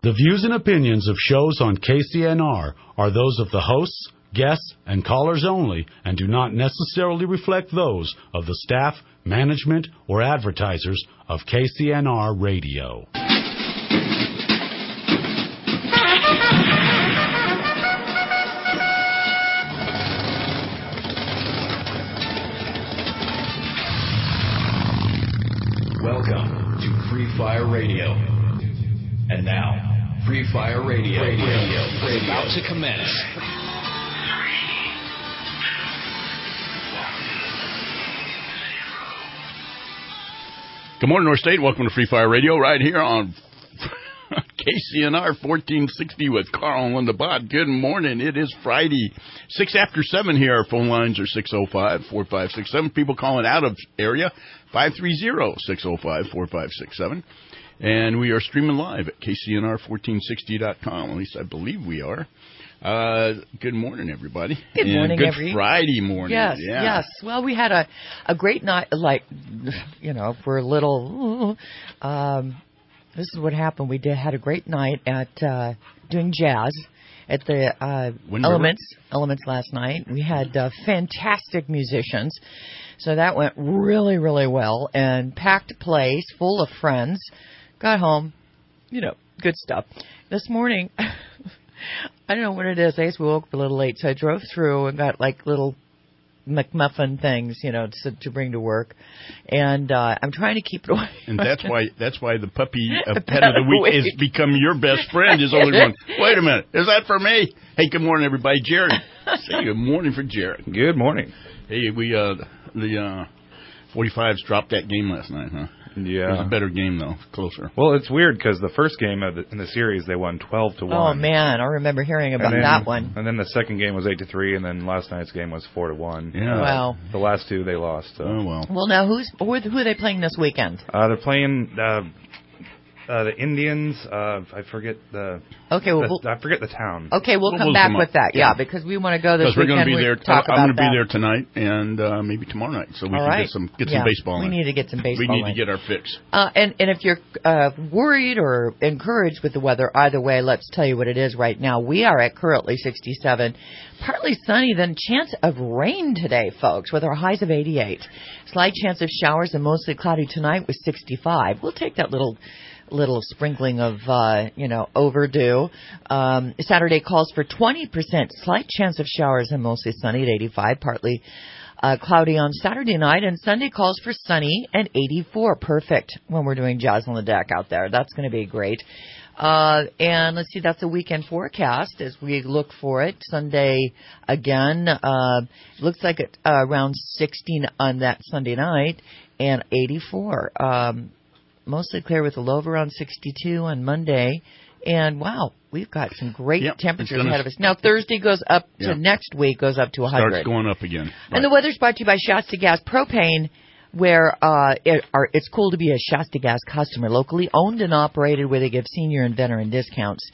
The views and opinions of shows on KCNR are those of the hosts, guests, and callers only and do not necessarily reflect those of the staff, management, or advertisers of KCNR Radio. Welcome to Free Fire Radio. And now, Free Fire Radio is about to commence. Good morning, North State. Welcome to Free Fire Radio right here on KCNR 1460 with Carl and Linda Bott. Good morning. It is Friday, 6 after 7 here. Our phone lines are 605-4567. People calling out of area, 530-605-4567. And we are streaming live at KCNR1460.com. At least I believe we are. Good morning, everybody. Good morning, Good Friday morning. Yes. Well, we had a great night, for a little... this is what happened. We had a great night at doing jazz at the Elements last night. We had fantastic musicians. So that went really, really well. And packed place, full of friends. Got home, good stuff. This morning, I don't know what it is. I guess we woke up a little late, so I drove through and got little McMuffin things, to bring to work. And I'm trying to keep it away. And that's why the puppy pet of the week has become your best friend. Is only one. Wait a minute, is that for me? Hey, good morning, everybody. Jared. Say good morning for Jared. Good morning. Hey, the 45s dropped that game last night, huh? Yeah. It was a better game, though. Closer. Well, it's weird because the first game in the series, they won 12-1. Oh, man. I remember hearing about that one. And then the second game was 8-3, and then last night's game was 4-1. Yeah. Wow. The last two, they lost. So. Oh, well. Well, now, who are they playing this weekend? They're playing the Indians. I forget the... Okay, well, I forget the town. Okay, we'll come back with that. Yeah, because we want to go this weekend. Because we're going to be there. I'm going to be there tonight and maybe tomorrow night, so we can get some baseball in. We need to get some baseball. We need to get our fix. And if you're worried or encouraged with the weather, either way, let's tell you what it is right now. We are at currently 67, partly sunny, then chance of rain today, folks, with our highs of 88. Slight chance of showers and mostly cloudy tonight with 65. We'll take that little sprinkling of, overdue. Saturday calls for 20% slight chance of showers and mostly sunny at 85, partly cloudy on Saturday night, and Sunday calls for sunny and 84. Perfect when we're doing jazz on the deck out there. That's going to be great. And let's see, that's a weekend forecast as we look for it. Sunday again, looks like it around 16 on that Sunday night and 84. Mostly clear with a low of around 62 on Monday. And, wow, we've got some great temperatures ahead of us. Now, Thursday goes up to next week, goes up to 100. Starts going up again. Right. And the weather's brought to you by Shasta Gas Propane, where it's cool to be a Shasta Gas customer. Locally owned and operated, where they give senior and veteran discounts.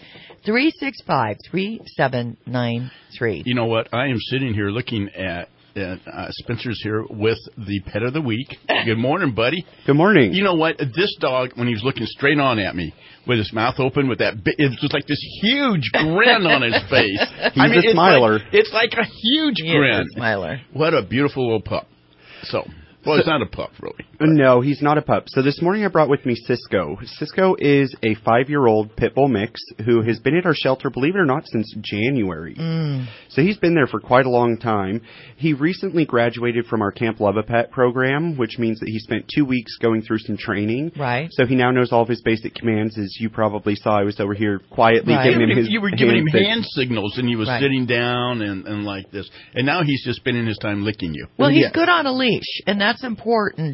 365-3793. You know what? I am sitting here looking at Spencer's here with the pet of the week. Good morning, buddy. Good morning. You know what? This dog, when he was looking straight on at me with his mouth open, with that, it was like this huge grin on his face. He's a smiler. It's like a huge grin. He's a smiler. What a beautiful little pup. Well, it's not a pup, really. No, he's not a pup. So this morning I brought with me Cisco. Cisco is a 5-year-old pit bull mix who has been at our shelter, believe it or not, since January. So he's been there for quite a long time. He recently graduated from our Camp Love a Pet program, which means that he spent 2 weeks going through some training. Right. So he now knows all of his basic commands. As you probably saw, I was over here quietly giving him his You were giving him hand signals. signals, and he was sitting down and like this. And now he's just spending his time licking you. Well, he's good on a leash, and that's important,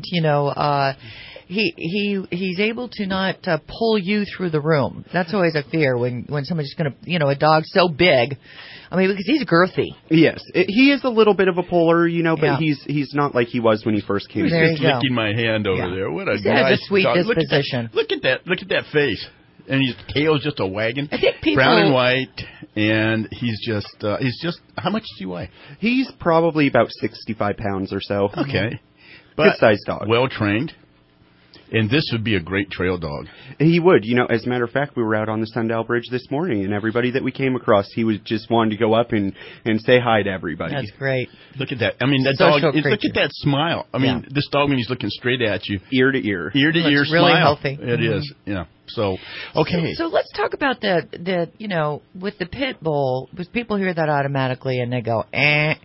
He's able to not pull you through the room. That's always a fear when somebody's going to, a dog so big. I mean, because he's girthy. Yes, he is a little bit of a puller, but he's not like he was when he first came. He's just licking my hand over there. What a he nice has a sweet dog. disposition. Look at that face. And his tail's just a wagging. I think people... Brown and white, and he's just, how much does he weigh? He's probably about 65 pounds or so. Okay. Good-sized dog. Well-trained. And this would be a great trail dog. He would. As a matter of fact, we were out on the Sundial Bridge this morning, and everybody that we came across, he was just wanting to go up and say hi to everybody. That's great. Look at that. I mean, that Social dog, creature. look at that smile. I mean, this dog, when he's looking straight at you. Ear to ear. Ear to ear Looks really smile. healthy. It is, yeah. So, okay. So let's talk about the with the pit bull, because people hear that automatically and they go, eh.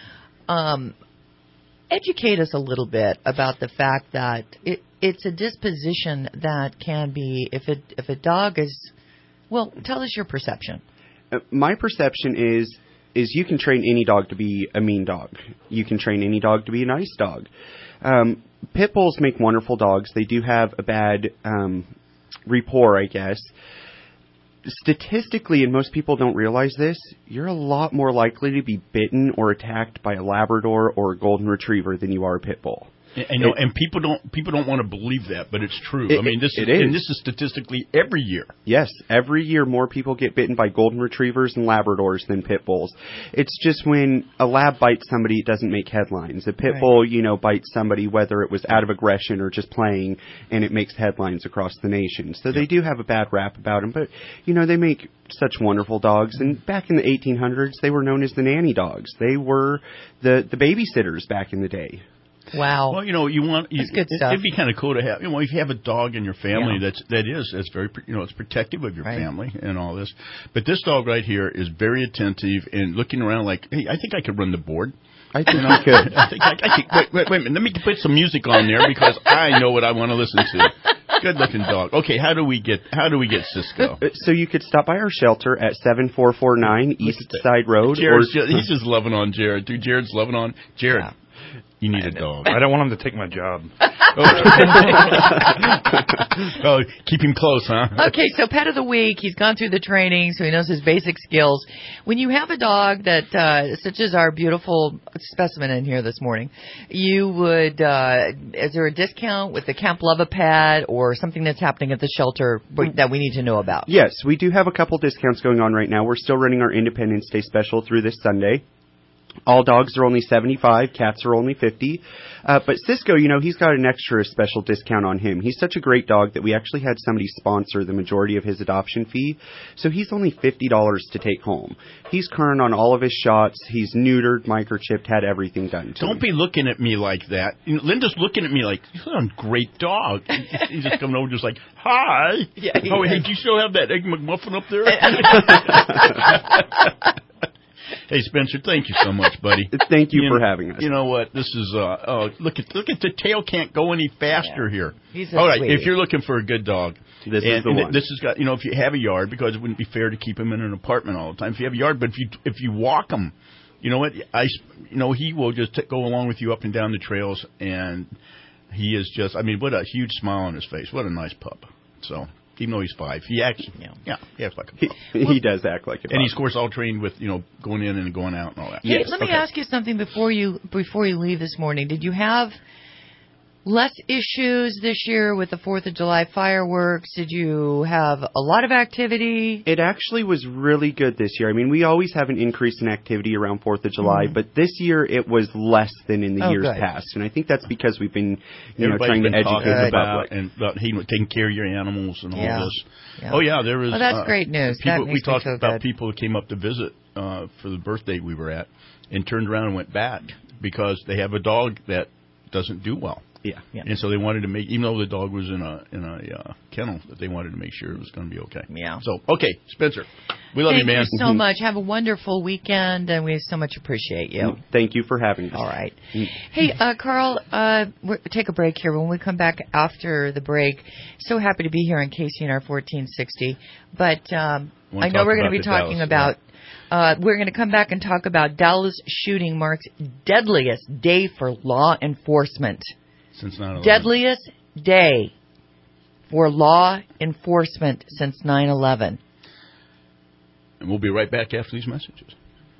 Educate us a little bit about the fact that it's a disposition that can be, if a dog is, well, tell us your perception. My perception is you can train any dog to be a mean dog. You can train any dog to be a nice dog. Pit bulls make wonderful dogs. They do have a bad rapport, I guess. Statistically, and most people don't realize this, you're a lot more likely to be bitten or attacked by a Labrador or a Golden Retriever than you are a pit bull. I know, and people don't want to believe that, but it's true. This is statistically every year. Yes, every year more people get bitten by Golden Retrievers and Labradors than pit bulls. It's just when a lab bites somebody, it doesn't make headlines. A pit bull, bites somebody, whether it was out of aggression or just playing, and it makes headlines across the nation. So they do have a bad rap about them, but they make such wonderful dogs. And back in the 1800s, they were known as the nanny dogs. They were the babysitters back in the day. Wow. Well, that's good stuff. It'd be kind of cool to have, if you have a dog in your family that's very, it's protective of your family and all this. But this dog right here is very attentive and looking around like, hey, I think I could run the board. I think you could. I think I could. Wait a minute. Let me put some music on there because I know what I want to listen to. Good looking dog. Okay, how do we get Cisco? So you could stop by our shelter at 7449 East Side Road. He's just loving on Jared. Dude, Jared's loving on Jared. Yeah. You need a dog. I don't want him to take my job. Oh, keep him close, huh? Okay, so pet of the week. He's gone through the training, so he knows his basic skills. When you have a dog that, such as our beautiful specimen in here this morning, you would, is there a discount with the Camp Love-A-Pet or something that's happening at the shelter that we need to know about? Yes, we do have a couple discounts going on right now. We're still running our Independence Day special through this Sunday. All dogs are only $75, cats are only $50. But Cisco, he's got an extra special discount on him. He's such a great dog that we actually had somebody sponsor the majority of his adoption fee. So he's only $50 to take home. He's current on all of his shots. He's neutered, microchipped, had everything done to him. Don't be looking at me like that. Linda's looking at me like, you're a great dog. He's just coming over just like, hi. Yeah, hey, do you still have that Egg McMuffin up there? Hey, Spencer, thank you so much, buddy. Thank you for having us. You know what? This is look at the tail can't go any faster here. All right, if you're looking for a good dog, this is the one. This has got if you have a yard, because it wouldn't be fair to keep him in an apartment all the time. If you have a yard, but if you walk him, you know what? He will just go along with you up and down the trails, and he is just. I mean, what a huge smile on his face. What a nice pup. So. Even though he's 5, he acts he acts like a pup. He does act like a pup. And he's, of course, all trained with, going in and going out and all that. Hey, let me ask you something before you leave this morning. Did you have less issues this year with the 4th of July fireworks? Did you have a lot of activity? It actually was really good this year. I mean, we always have an increase in activity around 4th of July, but this year it was less than in the years past. And I think that's because we've been, trying to educate the public. And about taking care of your animals and all this. Yeah. Oh, yeah, there was... Well, that's great news. We talked about people who came up to visit for the birthday we were at and turned around and went back because they have a dog that doesn't do well. Yeah. And so they wanted to make, even though the dog was in a kennel, that they wanted to make sure it was going to be okay. Yeah. So, okay, Spencer, we love you, man. Thank you so much. Have a wonderful weekend, and we so much appreciate you. Thank you for having us. All right. Hey, Carl, take a break here. When we come back after the break, so happy to be here on KCNR 1460. But I know we're going to be talking about... we're going to come back and talk about Dallas shooting marks deadliest day for law enforcement. Since 9/11. Deadliest day for law enforcement since 9/11. And we'll be right back after these messages.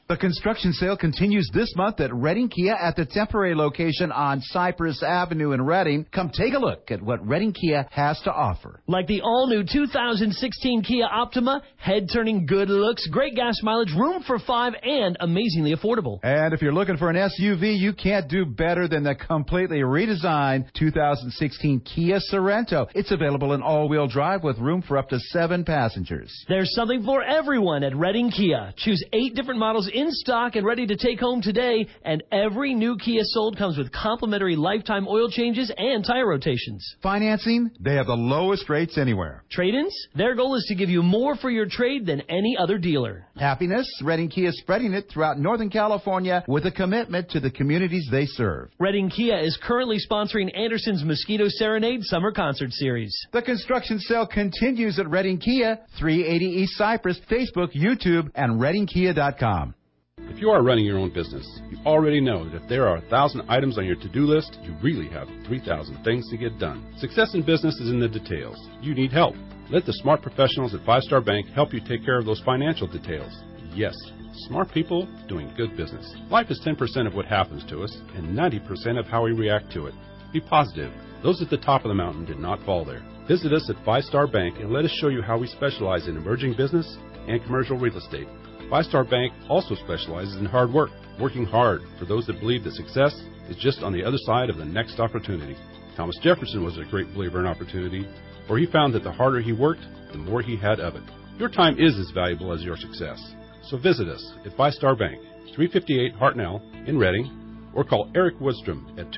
The construction sale continues this month at Reading Kia at the temporary location on Cypress Avenue in Reading. Come take a look at what Reading Kia has to offer. Like the all-new 2016 Kia Optima, head-turning good looks, great gas mileage, room for 5, and amazingly affordable. And if you're looking for an SUV, you can't do better than the completely redesigned 2016 Kia Sorento. It's available in all-wheel drive with room for up to 7 passengers. There's something for everyone at Reading Kia. Choose 8 different models in stock and ready to take home today, and every new Kia sold comes with complimentary lifetime oil changes and tire rotations. Financing, they have the lowest rates anywhere. Trade-ins, their goal is to give you more for your trade than any other dealer. Happiness, Reading Kia is spreading it throughout Northern California with a commitment to the communities they serve. Reading Kia is currently sponsoring Anderson's Mosquito Serenade Summer Concert Series. The construction sale continues at Reading Kia, 380 East Cypress, Facebook, YouTube, and ReadingKia.com. If you are running your own business, you already know that if there are 1,000 items on your to-do list, you really have 3,000 things to get done. Success in business is in the details. You need help. Let the smart professionals at 5 Star Bank help you take care of those financial details. Yes, smart people doing good business. Life is 10% of what happens to us and 90% of how we react to it. Be positive. Those at the top of the mountain did not fall there. Visit us at 5 Star Bank and let us show you how we specialize in emerging business and commercial real estate. 5 Star Bank also specializes in hard work, working hard for those that believe that success is just on the other side of the next opportunity. Thomas Jefferson was a great believer in opportunity, for he found that the harder he worked, the more he had of it. Your time is as valuable as your success. So visit us at 5 Star Bank, 358 Hartnell in Reading, or call Eric Woodstrom at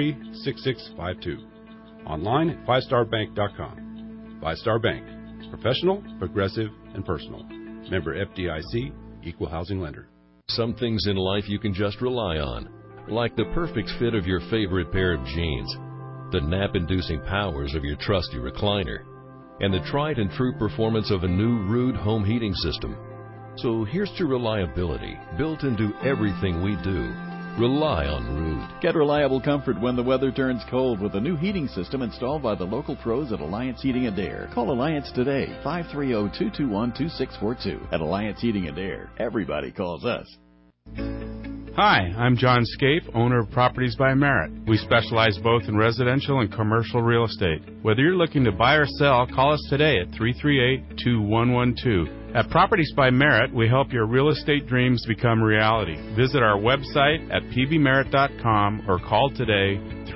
223-6652. Online at 5starbank.com. 5 Star Bank. Professional, progressive, and personal. Member FDIC, Equal Housing Lender. Some things in life you can just rely on, like the perfect fit of your favorite pair of jeans, the nap-inducing powers of your trusty recliner, and the tried-and-true performance of a new Ruud home heating system. So here's to reliability, built into everything we do. Rely on Ruud. Get reliable comfort when the weather turns cold with a new heating system installed by the local pros at Alliance Heating and Air. Call Alliance today, 530-221-2642. At Alliance Heating and Air, everybody calls us. Hi, I'm John Scape, owner of Properties by Merit. We specialize both in residential and commercial real estate. Whether you're looking to buy or sell, call us today at 338-2112. At Properties by Merit, we help your real estate dreams become reality. Visit our website at pbmerit.com or call today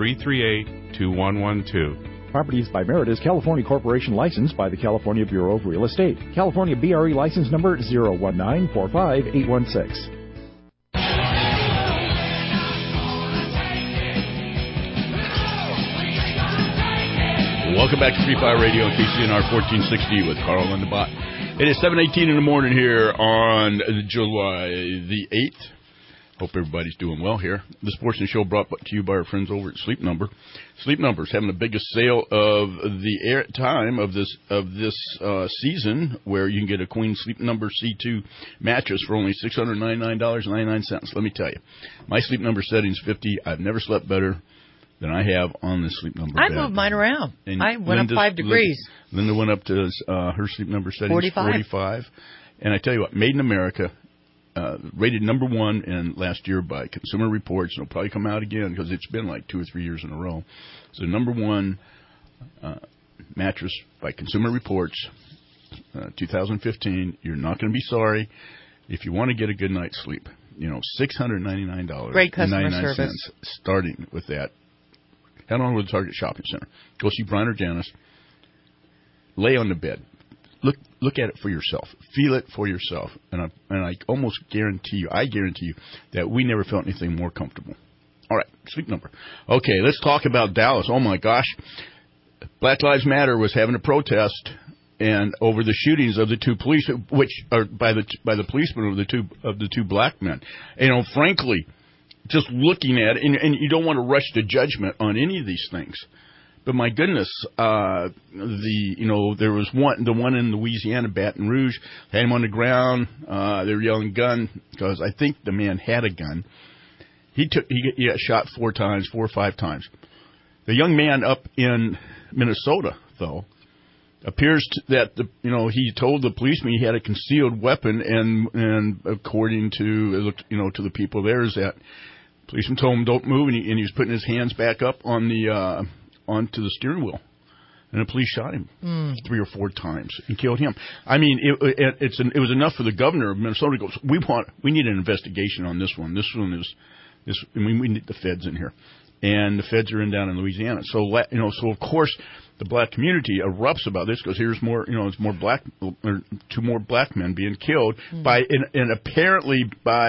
338-2112. Properties by Merit is California Corporation licensed by the California Bureau of Real Estate. California BRE license number 019-45816. Welcome back to Free Fire Radio on KCNR 1460 with Carl and the Bot. It is 7:18 in the morning here on July the 8th. Hope everybody's doing well here. This portion of the show brought to you by our friends over at Sleep Number. Sleep Number is having the biggest sale of the air time of this season, where you can get a Queen Sleep Number C2 mattress for only $699.99. Let me tell you, my Sleep Number setting's 50. I've never slept better than I have on the Sleep Number I bed. moved mine around. And I went up 5 degrees. Linda went up to her Sleep Number setting 45. And I tell you what, made in America, rated number 1 in last year by Consumer Reports. It'll probably come out again because it's been like 2 or 3 years in a row. So number 1 mattress by Consumer Reports, 2015. You're not going to be sorry if you want to get a good night's sleep. You know, $699. Great customer service. Starting with that. Head on over to the Target Shopping Center. Go see Brian or Janice. Lay on the bed. Look at it for yourself. Feel it for yourself. And I almost guarantee you, that we never felt anything more comfortable. All right, Sleep Number. Okay, let's talk about Dallas. Oh my gosh, Black Lives Matter was having a protest and over the shootings of the 2 police, which are by the policemen of the two black men. You know, frankly, just looking at it, and you don't want to rush to judgment on any of these things. But my goodness, there was the one in Louisiana, Baton Rouge, had him on the ground. They were yelling gun because I think the man had a gun. He got shot 4 or 5 times. The young man up in Minnesota, though, appears that he told the policeman he had a concealed weapon, and according to to the people there, is that policeman told him don't move, and he was putting his hands back up on the onto the steering wheel, and the police shot him 3 or 4 times and killed him. I mean, it was enough for the governor of Minnesota to go, we need an investigation on this one. This one is we need the feds in here, and the feds are down in Louisiana. So so of course the black community erupts about this because here's more, it's more black, or 2 more black men being killed and apparently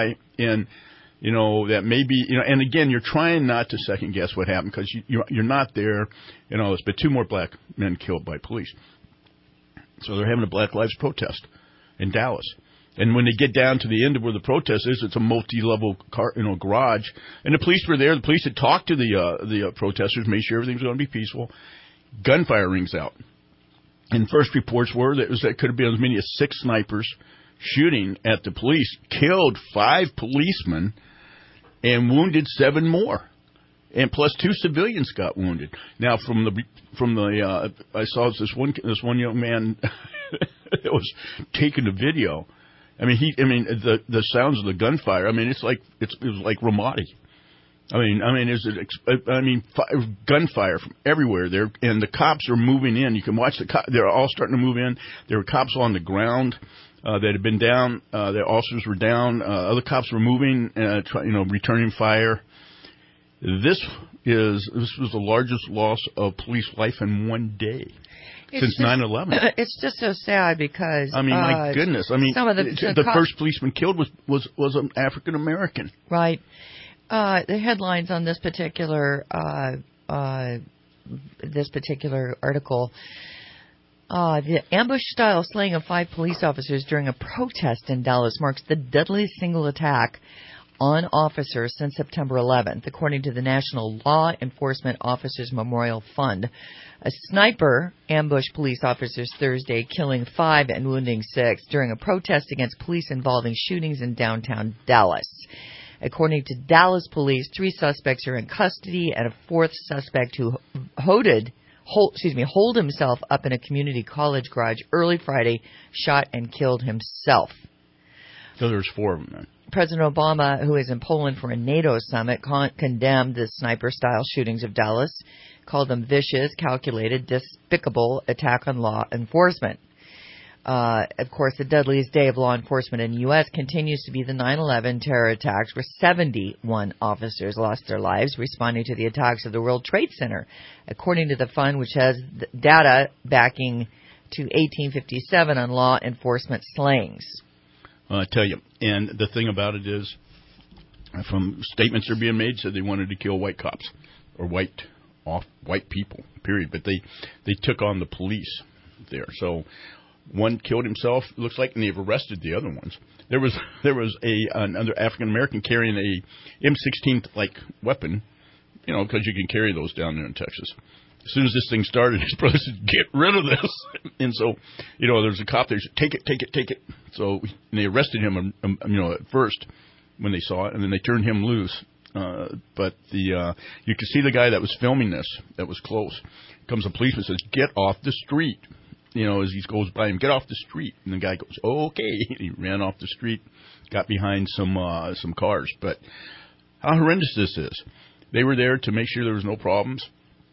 that maybe, and again, you're trying not to second guess what happened because you're not there, but 2 more black men killed by police. So they're having a Black Lives protest in Dallas. And when they get down to the end of where the protest is, it's a multi-level garage. And the police were there. The police had talked to the protesters, made sure everything was going to be peaceful. Gunfire rings out. And first reports were that could have been as many as 6 snipers shooting at the police, killed 5 policemen, and wounded 7 more. And plus 2 civilians got wounded. Now, from the I saw this one young man that was taking the video. I mean, the sounds of the gunfire. I mean, it was like Ramadi. Gunfire from everywhere there, and the cops are moving in. You can watch they're all starting to move in. There were cops on the ground that had been down. Their officers were down. Other cops were moving, returning fire. This was the largest loss of police life in one day since 9/11. It's just so sad because my goodness. Some of the first policeman killed was an African American. Right. The headlines on this particular article: the ambush-style slaying of 5 police officers during a protest in Dallas marks the deadliest single attack on officers since September 11th, according to the National Law Enforcement Officers Memorial Fund. A sniper ambushed police officers Thursday, killing 5 and wounding 6 during a protest against police involving shootings in downtown Dallas. According to Dallas police, 3 suspects are in custody, and a 4th suspect who holed himself up in a community college garage early Friday shot and killed himself. So there's 4 of them then. President Obama, who is in Poland for a NATO summit, condemned the sniper-style shootings of Dallas, called them vicious, calculated, despicable attack on law enforcement. Of course, the deadliest day of law enforcement in the U.S. continues to be the 9/11 terror attacks, where 71 officers lost their lives responding to the attacks of the World Trade Center, according to the fund, which has data backing to 1857 on law enforcement slayings. I tell you, and the thing about it is, from statements that are being made, said they wanted to kill white cops or white people, period. But they took on the police there. So one killed himself, it looks like, and they've arrested the other ones. There was another African American carrying a M16 like weapon, because you can carry those down there in Texas. As soon as this thing started, his brother said, "Get rid of this." And so, there's a cop there. He said, Take it. So they arrested him, at first when they saw it, and then they turned him loose. But you could see the guy that was filming this, that was close. Comes a policeman and says, "Get off the street." As he goes by him, "Get off the street." And the guy goes, "Okay." He ran off the street, got behind some cars. But how horrendous this is. They were there to make sure there was no problems.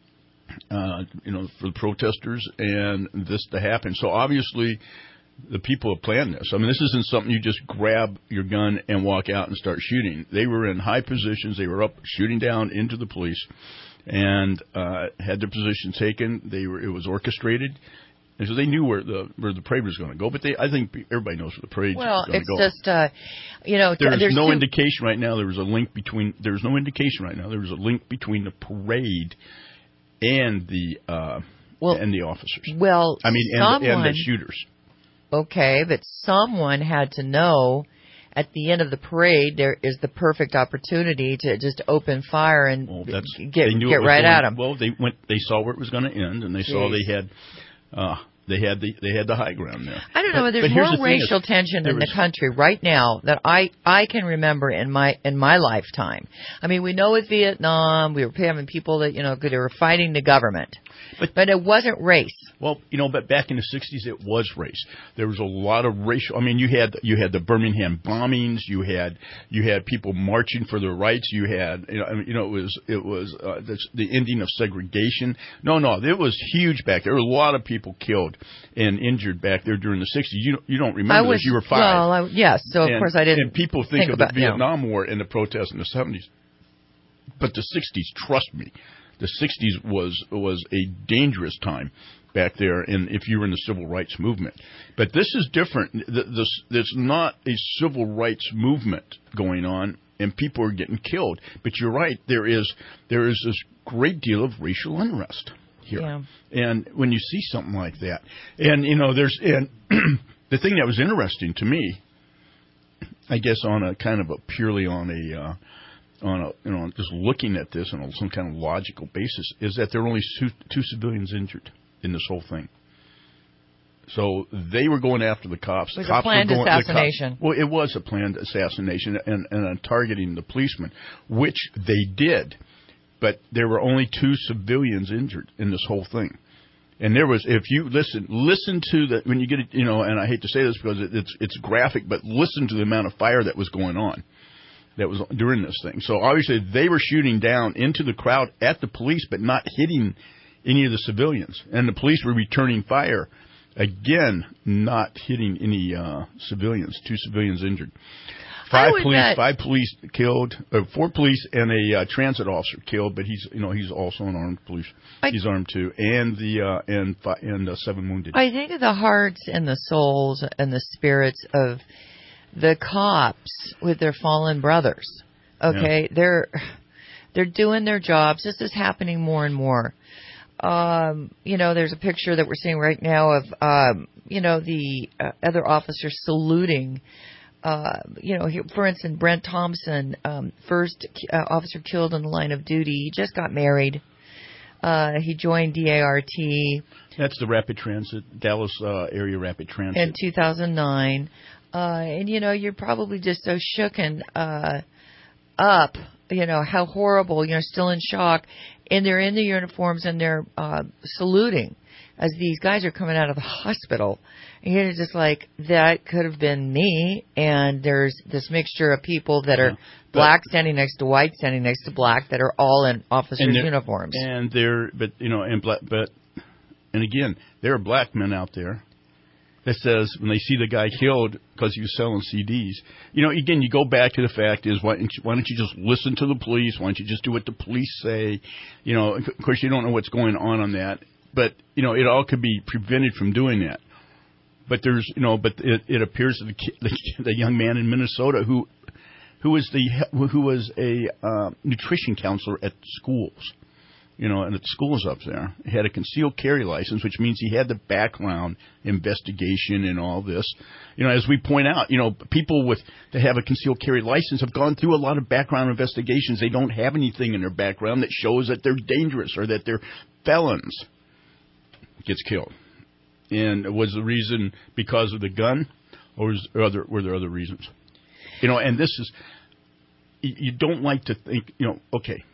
For the protesters, and this to happen. So obviously, the people have planned this. I mean, this isn't something you just grab your gun and walk out and start shooting. They were in high positions. They were up shooting down into the police, and had their position taken. It was orchestrated, and so they knew where the parade was going to go. But I think everybody knows where the parade is going to go. Well, it's just there's no indication right now. There was no indication right now. There was a link between the parade and the officers. Well, and the shooters. Okay, but someone had to know at the end of the parade there is the perfect opportunity to just open fire and get right at them. Well, they saw where it was going to end, and they saw they had They had the high ground there. I don't know. There's more racial tension in the country right now that I can remember in my lifetime. I mean, we know with Vietnam, we were having people that they were fighting the government, but it wasn't race. Well, but back in the 60s, it was race. There was a lot of racial. I mean, you had the Birmingham bombings. You had people marching for their rights. You had it was the ending of segregation. No, it was huge back there. There were a lot of people killed and injured back there during the 60s. You don't remember this. You were 5. Well, yes. So, of course, I didn't. And people think of the Vietnam War and the protests in the 70s. But the 60s, trust me, the 60s was a dangerous time back there, and if you were in the civil rights movement. But this is different. There's not a civil rights movement going on, and people are getting killed. But you're right. There is this great deal of racial unrest here. Yeah. And when you see something like that, and the thing that was interesting to me, I guess on a kind of a purely on a just looking at this on some kind of logical basis, is that there were only two civilians injured in this whole thing. So they were going after the cops. It was a planned assassination. Well, it was a planned assassination and targeting the policemen, which they did. But there were only 2 civilians injured in this whole thing. And there was, if you listen to the, when you get it, and I hate to say this because it's graphic, but listen to the amount of fire that was going on that was during this thing. So obviously they were shooting down into the crowd at the police, but not hitting any of the civilians. And the police were returning fire, again, not hitting any civilians. 2 civilians injured. 5 police killed, 4 police and a transit officer killed, but he's also an armed police. He's armed too, and 7 wounded. I think of the hearts and the souls and the spirits of the cops with their fallen brothers. Okay, yeah. They're doing their jobs. This is happening more and more. There's a picture that we're seeing right now of the other officers saluting. For instance, Brent Thompson, first officer killed in the line of duty. He just got married. He joined DART. That's the Rapid Transit, Dallas area Rapid Transit. In 2009. And you're probably just so shooken up, how horrible, still in shock. And they're in the uniforms and they're saluting as these guys are coming out of the hospital. And you're just like, that could have been me. And there's this mixture of people that are black standing next to white, standing next to black, that are all in officers' uniforms. And again, there are black men out there that says when they see the guy killed because he was selling CDs, again, you go back to the fact is why don't you just listen to the police? Why don't you just do what the police say? Of course, you don't know what's going on that, but it all could be prevented from doing that. But it appears that the young man in Minnesota who was a nutrition counselor at schools. And at schools up there, he had a concealed carry license, which means he had the background investigation and all this. As we point out, people that have a concealed carry license have gone through a lot of background investigations. They don't have anything in their background that shows that they're dangerous or that they're felons. Gets killed. And was the reason because of the gun, or were there other reasons? And this is, you don't like to think, okay.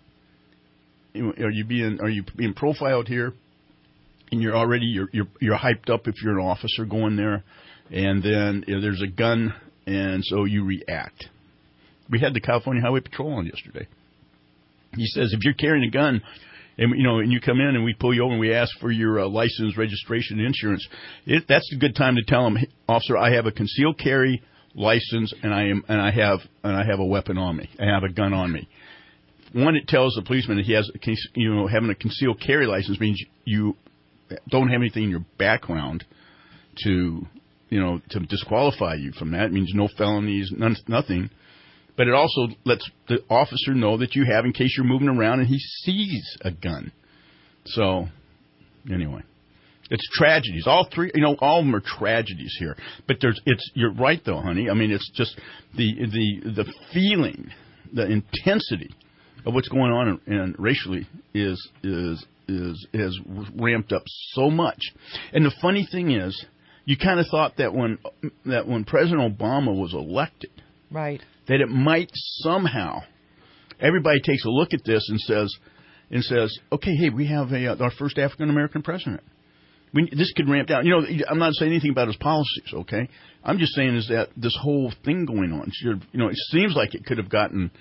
Are you being profiled here, and you're hyped up if you're an officer going there, and then there's a gun, and so you react. We had the California Highway Patrol on yesterday. He says if you're carrying a gun, and you come in and we pull you over and we ask for your license, registration, and insurance, that's a good time to tell them, officer, I have a concealed carry license and I have a weapon on me. I have a gun on me. One, it tells the policeman that he has, having a concealed carry license means you don't have anything in your background to disqualify you from that. It means no felonies, nothing. But it also lets the officer know that you have in case you're moving around and he sees a gun. So, anyway, it's tragedies. All three, all of them are tragedies here. But you're right though, honey. I mean, it's just the feeling, the intensity of what's going on and racially is has ramped up so much. And the funny thing is, you kind of thought that when President Obama was elected, right, that it might somehow, everybody takes a look at this and says, okay, hey, we have our first African American president. This could ramp down. I'm not saying anything about his policies, okay? I'm just saying is that this whole thing going on, it seems like it could have gotten,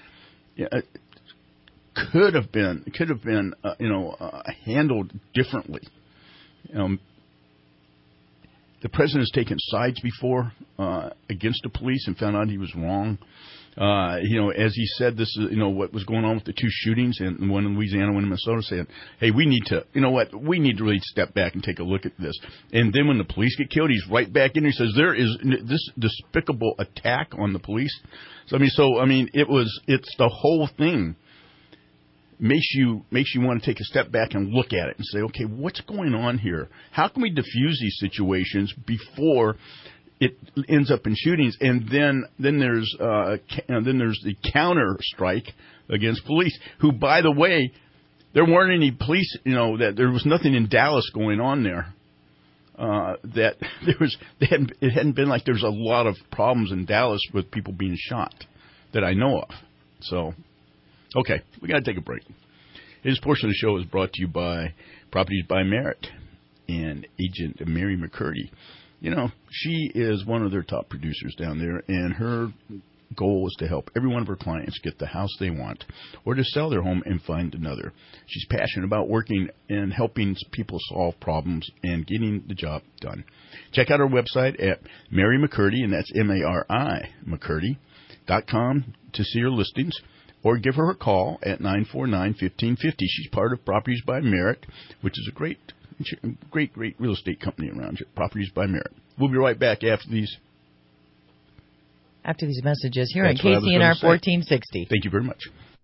could have been handled differently. The president has taken sides before against the police and found out he was wrong. As he said, this is, what was going on with the two shootings, and one in Louisiana, one in Minnesota, saying, hey, we need to really step back and take a look at this. And then when the police get killed, he's right back in there. He says, there is this despicable attack on the police. It's the whole thing makes you want to take a step back and look at it and say, okay, what's going on here? How can we diffuse these situations before it ends up in shootings? And then there's the counter strike against police, who, by the way, there weren't any police. That there was nothing in Dallas going on there. It hadn't been like there's a lot of problems in Dallas with people being shot that I know of. So, okay, we got to take a break. This portion of the show is brought to you by Properties by Merit and agent Mary McCurdy. She is one of their top producers down there, and her goal is to help every one of her clients get the house they want or to sell their home and find another. She's passionate about working and helping people solve problems and getting the job done. Check out her website at Mary McCurdy, and that's MARI, McCurdy.com to see her listings, or give her a call at 949-1550. She's part of Properties by Merit, which is a great real estate company around here, Properties by Merit. We'll be right back after these messages here on KCNR 1460. Thank you very much.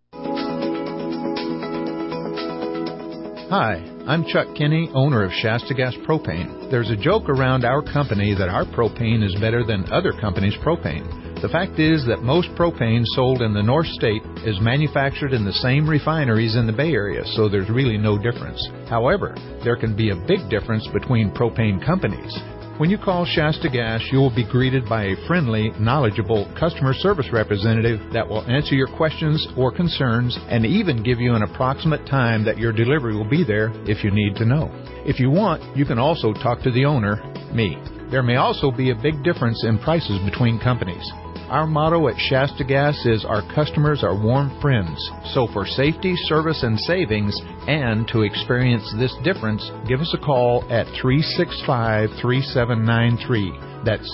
Hi, I'm Chuck Kinney, owner of Shasta Gas Propane. There's a joke around our company that our propane is better than other companies' propane. The fact is that most propane sold in the North State is manufactured in the same refineries in the Bay Area, so there's really no difference. However, there can be a big difference between propane companies. When you call Shasta Gas, you will be greeted by a friendly, knowledgeable customer service representative that will answer your questions or concerns and even give you an approximate time that your delivery will be there if you need to know. If you want, you can also talk to the owner, me. There may also be a big difference in prices between companies. Our motto at Shasta Gas is our customers are warm friends. So for safety, service, and savings, and to experience this difference, give us a call at 365-3793. That's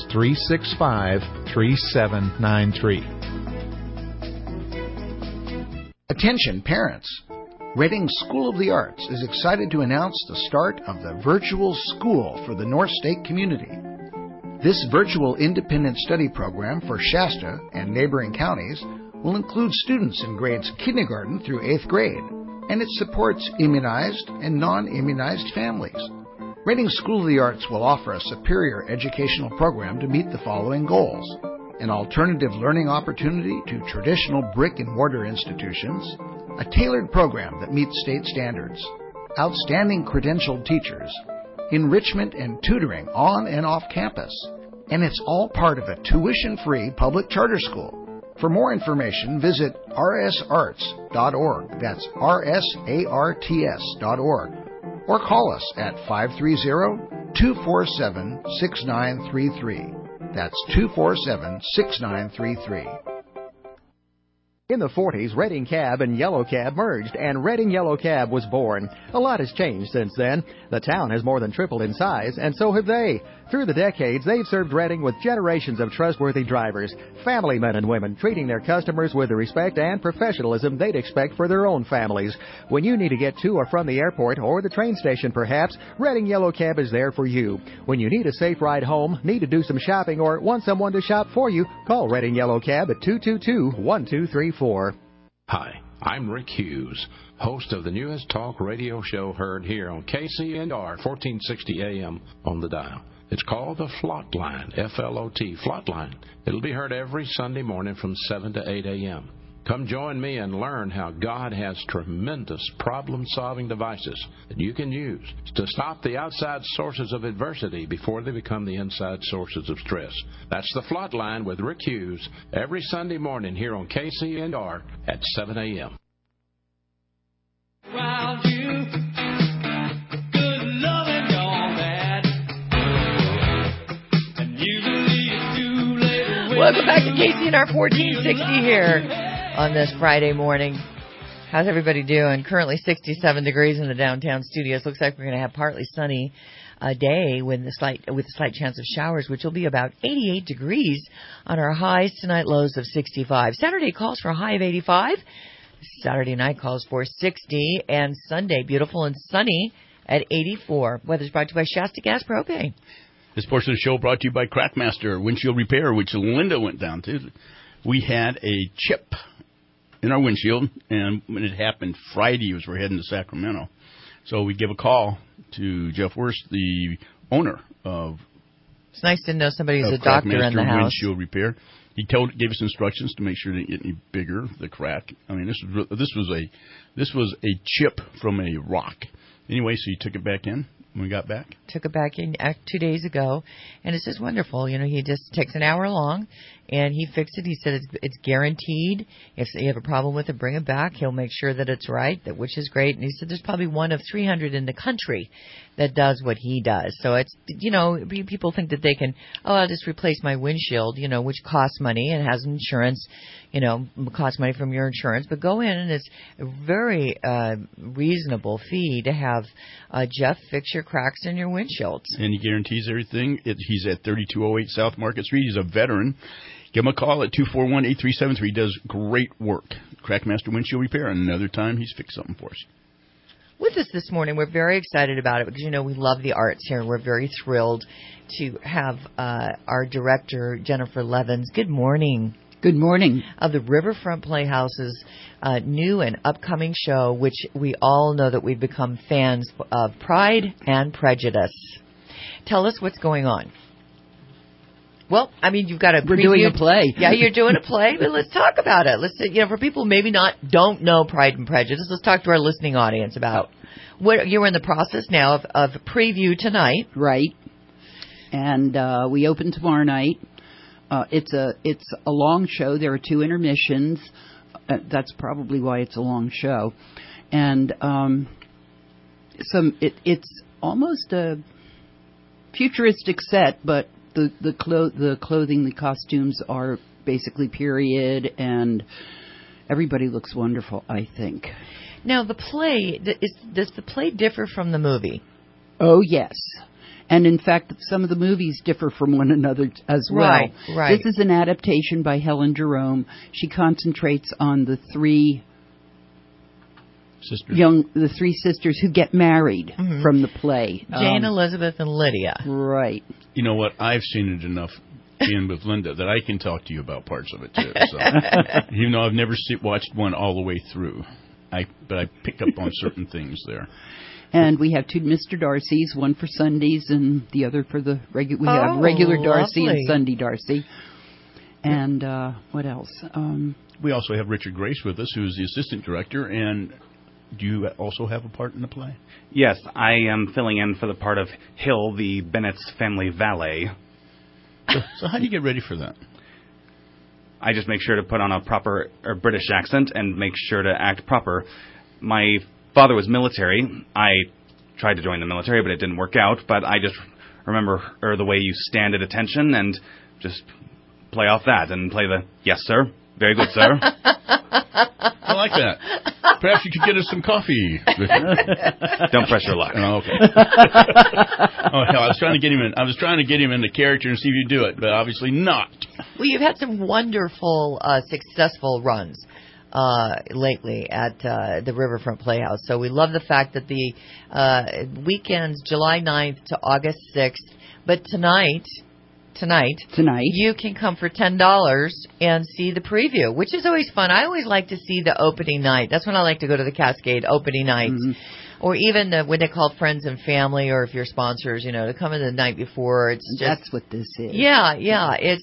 365-3793. Attention parents. Reading School of the Arts is excited to announce the start of the Virtual School for the North State community. This virtual independent study program for Shasta and neighboring counties will include students in grades kindergarten through 8th grade, and it supports immunized and non-immunized families. Reading School of the Arts will offer a superior educational program to meet the following goals: an alternative learning opportunity to traditional brick-and-mortar institutions, a tailored program that meets state standards, outstanding credentialed teachers, enrichment and tutoring on and off campus, and it's all part of a tuition-free public charter school. For more information, visit rsarts.org. That's rsarts.org. Or call us at 530-247-6933. That's 247-6933. In the 40s, Redding Cab and Yellow Cab merged, and Redding Yellow Cab was born. A lot has changed since then. The town has more than tripled in size, and so have they. Through the decades, they've served Redding with generations of trustworthy drivers, family men and women, treating their customers with the respect and professionalism they'd expect for their own families. When you need to get to or from the airport or the train station, perhaps, Redding Yellow Cab is there for you. When you need a safe ride home, need to do some shopping, or want someone to shop for you, call Redding Yellow Cab at 222-1234. Hi, I'm Rick Hughes, host of the newest talk radio show heard here on KCNR 1460 AM on the dial. It's called the Flot Line, F-L-O-T, Flot Line. It'll be heard every Sunday morning from 7 to 8 a.m. Come join me and learn how God has tremendous problem-solving devices that you can use to stop the outside sources of adversity before they become the inside sources of stress. That's the Floodline with Rick Hughes every Sunday morning here on KCNR at 7 a.m. Welcome back to KCNR 1460 here on this Friday morning. How's everybody doing? Currently 67 degrees in the downtown studios. Looks like we're going to have partly sunny day with a slight chance of showers, which will be about 88 degrees on our highs tonight, lows of 65. Saturday calls for a high of 85. Saturday night calls for 60, and Sunday beautiful and sunny at 84. Weather's brought to you by Shasta Gas Propane. This portion of the show brought to you by Crackmaster Windshield Repair, which Linda went down to. We had a chip in our windshield, and when it happened Friday as we're heading to Sacramento. So we give a call to Jeff Wurst, the owner of It's nice to know somebody who's a doctor in the house. Windshield Repair. He gave us instructions to make sure it didn't get any bigger, the crack. I mean, this was a chip from a rock. Anyway, so he took it back in when we got back. Took it back in 2 days ago, and it's just wonderful. You know, he just takes an hour long, and he fixed it. He said it's guaranteed. If you have a problem with it, bring it back. He'll make sure that it's right, which is great. And he said there's probably one of 300 in the country that does what he does. So it's, you know, people think that they can, I'll just replace my windshield, you know, which costs money and has insurance, you know, costs money from your insurance. But go in, and it's a very reasonable fee to have Jeff fix your cracks in your windshields. And he guarantees everything. He's at 3208 South Market Street. He's a veteran. Give him a call at 241-8373. He does great work. Crackmaster Windshield Repair. And another time, he's fixed something for us. With us this morning, we're very excited about it because, you know, we love the arts here. We're very thrilled to have our director, Jennifer Levins. Good morning. Good morning. Of the Riverfront Playhouse's new and upcoming show, which we all know that we've become fans of, Pride and Prejudice. Tell us what's going on. Well, I mean, you've got a We're doing a play. Yeah, you're doing a play, but let's talk about it. Let's, you know, for people who maybe don't know Pride and Prejudice, let's talk to our listening audience about what you're in the process now of preview tonight. Right. And we open tomorrow night. It's a long show. There are 2 intermissions. That's probably why it's a long show. And it's almost a futuristic set, but the clothing, the costumes are basically period, and everybody looks wonderful, I think. Now, the play, does the play differ from the movie? Oh, yes. And in fact, some of the movies differ from one another as well. Right. This is an adaptation by Helen Jerome. She concentrates on the 3 sisters who get married from the play. Jane, Elizabeth, and Lydia. Right. You know what? I've seen it enough being with Linda that I can talk to you about parts of it too. So, even though I've never watched one all the way through, but I pick up on certain things there. And we have 2 Mr. Darcys, one for Sundays and the other for the regular. We have regular Darcy and Sunday Darcy. And what else? We also have Richard Grace with us, who is the assistant director. And do you also have a part in the play? Yes, I am filling in for the part of Hill, the Bennett's family valet. So how do you get ready for that? I just make sure to put on a proper British accent and make sure to act proper. My father was military. I tried to join the military, but it didn't work out. But I just remember the way you stand at attention and just play off that and play the, yes, sir. Very good, sir. I like that. Perhaps you could get us some coffee. Don't press your luck. Oh, okay. Oh, hell, I was trying to get him into character and see if he'd do it, but obviously not. Well, you've had some wonderful, successful runs lately at the Riverfront Playhouse. So we love the fact that the weekends, July 9th to August 6th, but tonight, you can come for $10 and see the preview, which is always fun. I always like to see the opening night. That's when I like to go to the Cascade opening nights. Mm-hmm. Or even when they call friends and family, or if you're sponsors, you know, to come in the night before. It's just, that's what this is. Yeah. It's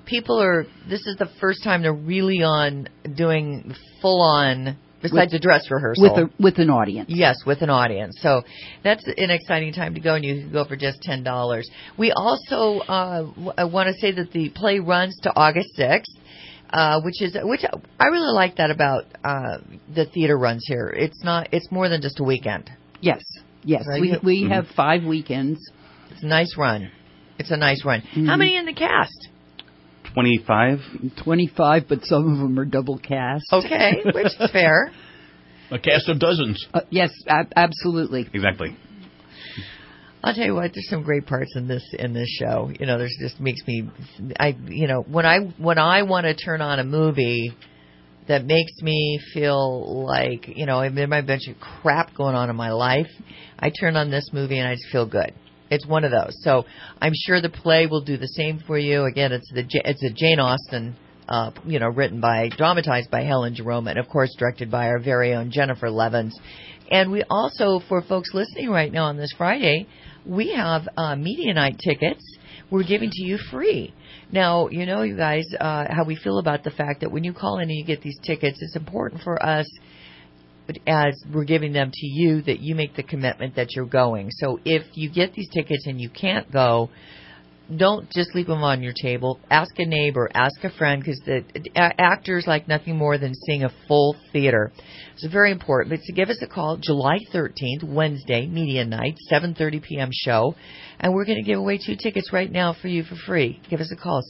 this is the first time they're really on doing full on, besides a dress rehearsal. With an audience. Yes, with an audience. So that's an exciting time to go, and you can go for just $10. We also want to say that the play runs to August 6th, which I really like that about the theater runs here. It's more than just a weekend. Yes. Right? We have 5 weekends. It's a nice run. It's a nice run. Mm-hmm. How many in the cast? 25, but some of them are double cast. Okay, which is fair. A cast of dozens. Yes, absolutely. Exactly. I'll tell you what, there's some great parts in this show. There's just makes me, when I want to turn on a movie that makes me feel like, there might be a bunch of crap going on in my life, I turn on this movie and I just feel good. It's one of those. So I'm sure the play will do the same for you. Again, it's a Jane Austen, dramatized by Helen Jerome, and of course directed by our very own Jennifer Levins. And we also, for folks listening right now on this Friday, we have media night tickets we're giving to you free. Now, you guys, how we feel about the fact that when you call in and you get these tickets, it's important for us, as we're giving them to you, that you make the commitment that you're going. So if you get these tickets and you can't go, don't just leave them on your table. Ask a neighbor, ask a friend, because the actors like nothing more than seeing a full theater. So very important. But to give us a call, July 13th, Wednesday, media night, 7:30 p.m. show, and we're going to give away 2 tickets right now for you for free. Give us a call,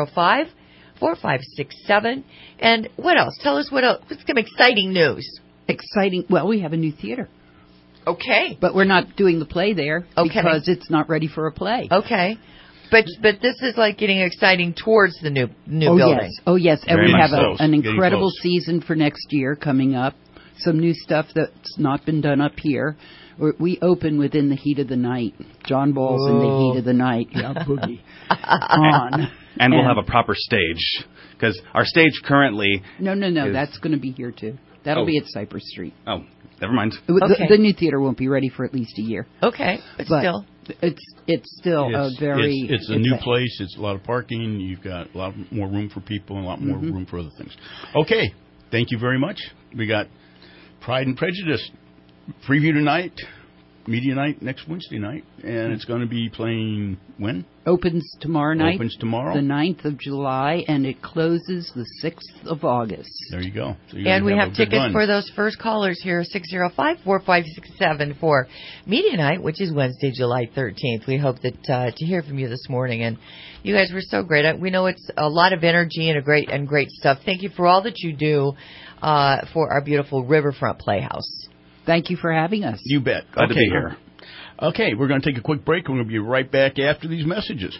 605-4567. And what else? Tell us what else. What's some exciting news? Well, we have a new theater. Okay. But we're not doing the play there because it's not ready for a play. Okay. But this is like getting exciting towards the new building. Yes. Oh, yes. And Very we have so. an incredible season for next year coming up. Some new stuff that's not been done up here. We open within the heat of the night. John Ball's in the heat of the night. Yeah, boogie. On. And we'll have a proper stage. Because our stage currently... No. That's going to be here, too. That'll be at Cypress Street. Oh, never mind. The new theater won't be ready for at least a year. Okay, but still. It's still a very... It's a new place. It's a lot of parking. You've got a lot more room for people and a lot more room for other things. Okay, thank you very much. We got Pride and Prejudice preview tonight, media night next Wednesday night, and it's going to be playing when? Opens tomorrow night. Opens tomorrow. The 9th of July, and it closes the 6th of August. There you go. So and we have tickets for those first callers here, 605-4567 for media night, which is Wednesday, July 13th. We hope that to hear from you this morning. And you guys were so great. We know it's a lot of energy and great stuff. Thank you for all that you do for our beautiful Riverfront Playhouse. Thank you for having us. You bet. Glad to be here. Okay, we're going to take a quick break. We're going to be right back after these messages.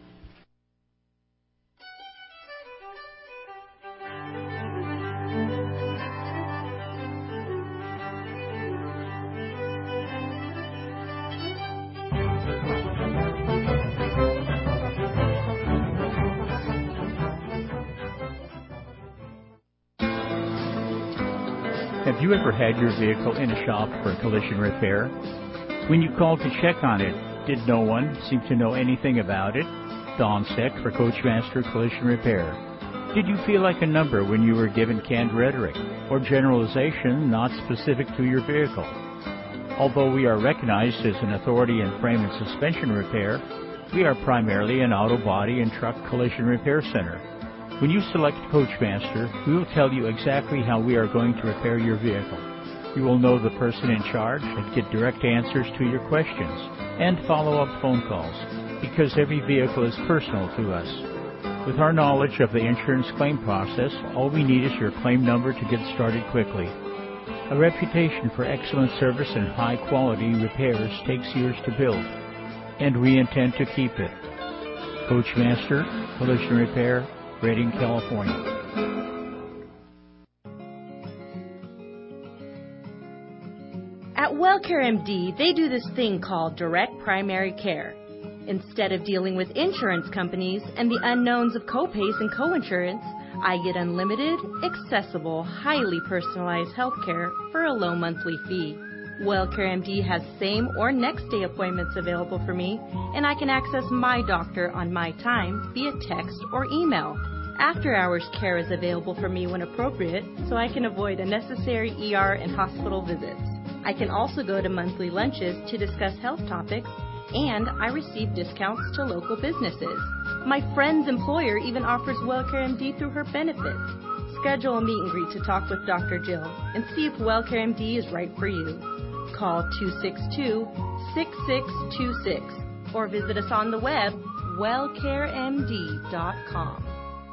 Have you ever had your vehicle in a shop for collision repair? When you called to check on it, did no one seem to know anything about it? Don Steck for Coachmaster Collision Repair. Did you feel like a number when you were given canned rhetoric or generalization not specific to your vehicle? Although we are recognized as an authority in frame and suspension repair, we are primarily an auto body and truck collision repair center. When you select Coachmaster, we will tell you exactly how we are going to repair your vehicle. You will know the person in charge and get direct answers to your questions and follow-up phone calls, because every vehicle is personal to us. With our knowledge of the insurance claim process, all we need is your claim number to get started quickly. A reputation for excellent service and high-quality repairs takes years to build, and we intend to keep it. Coachmaster Collision Repair, Redding, California. At WellCare MD, they do this thing called direct primary care. Instead of dealing with insurance companies and the unknowns of copays and coinsurance, I get unlimited, accessible, highly personalized health care for a low monthly fee. WellCare MD has same or next day appointments available for me, and I can access my doctor on my time via text or email. After-hours care is available for me when appropriate, so I can avoid unnecessary ER and hospital visits. I can also go to monthly lunches to discuss health topics, and I receive discounts to local businesses. My friend's employer even offers WellCare MD through her benefits. Schedule a meet and greet to talk with Dr. Jill and see if WellCare MD is right for you. Call 262-6626 or visit us on the web, wellcaremd.com.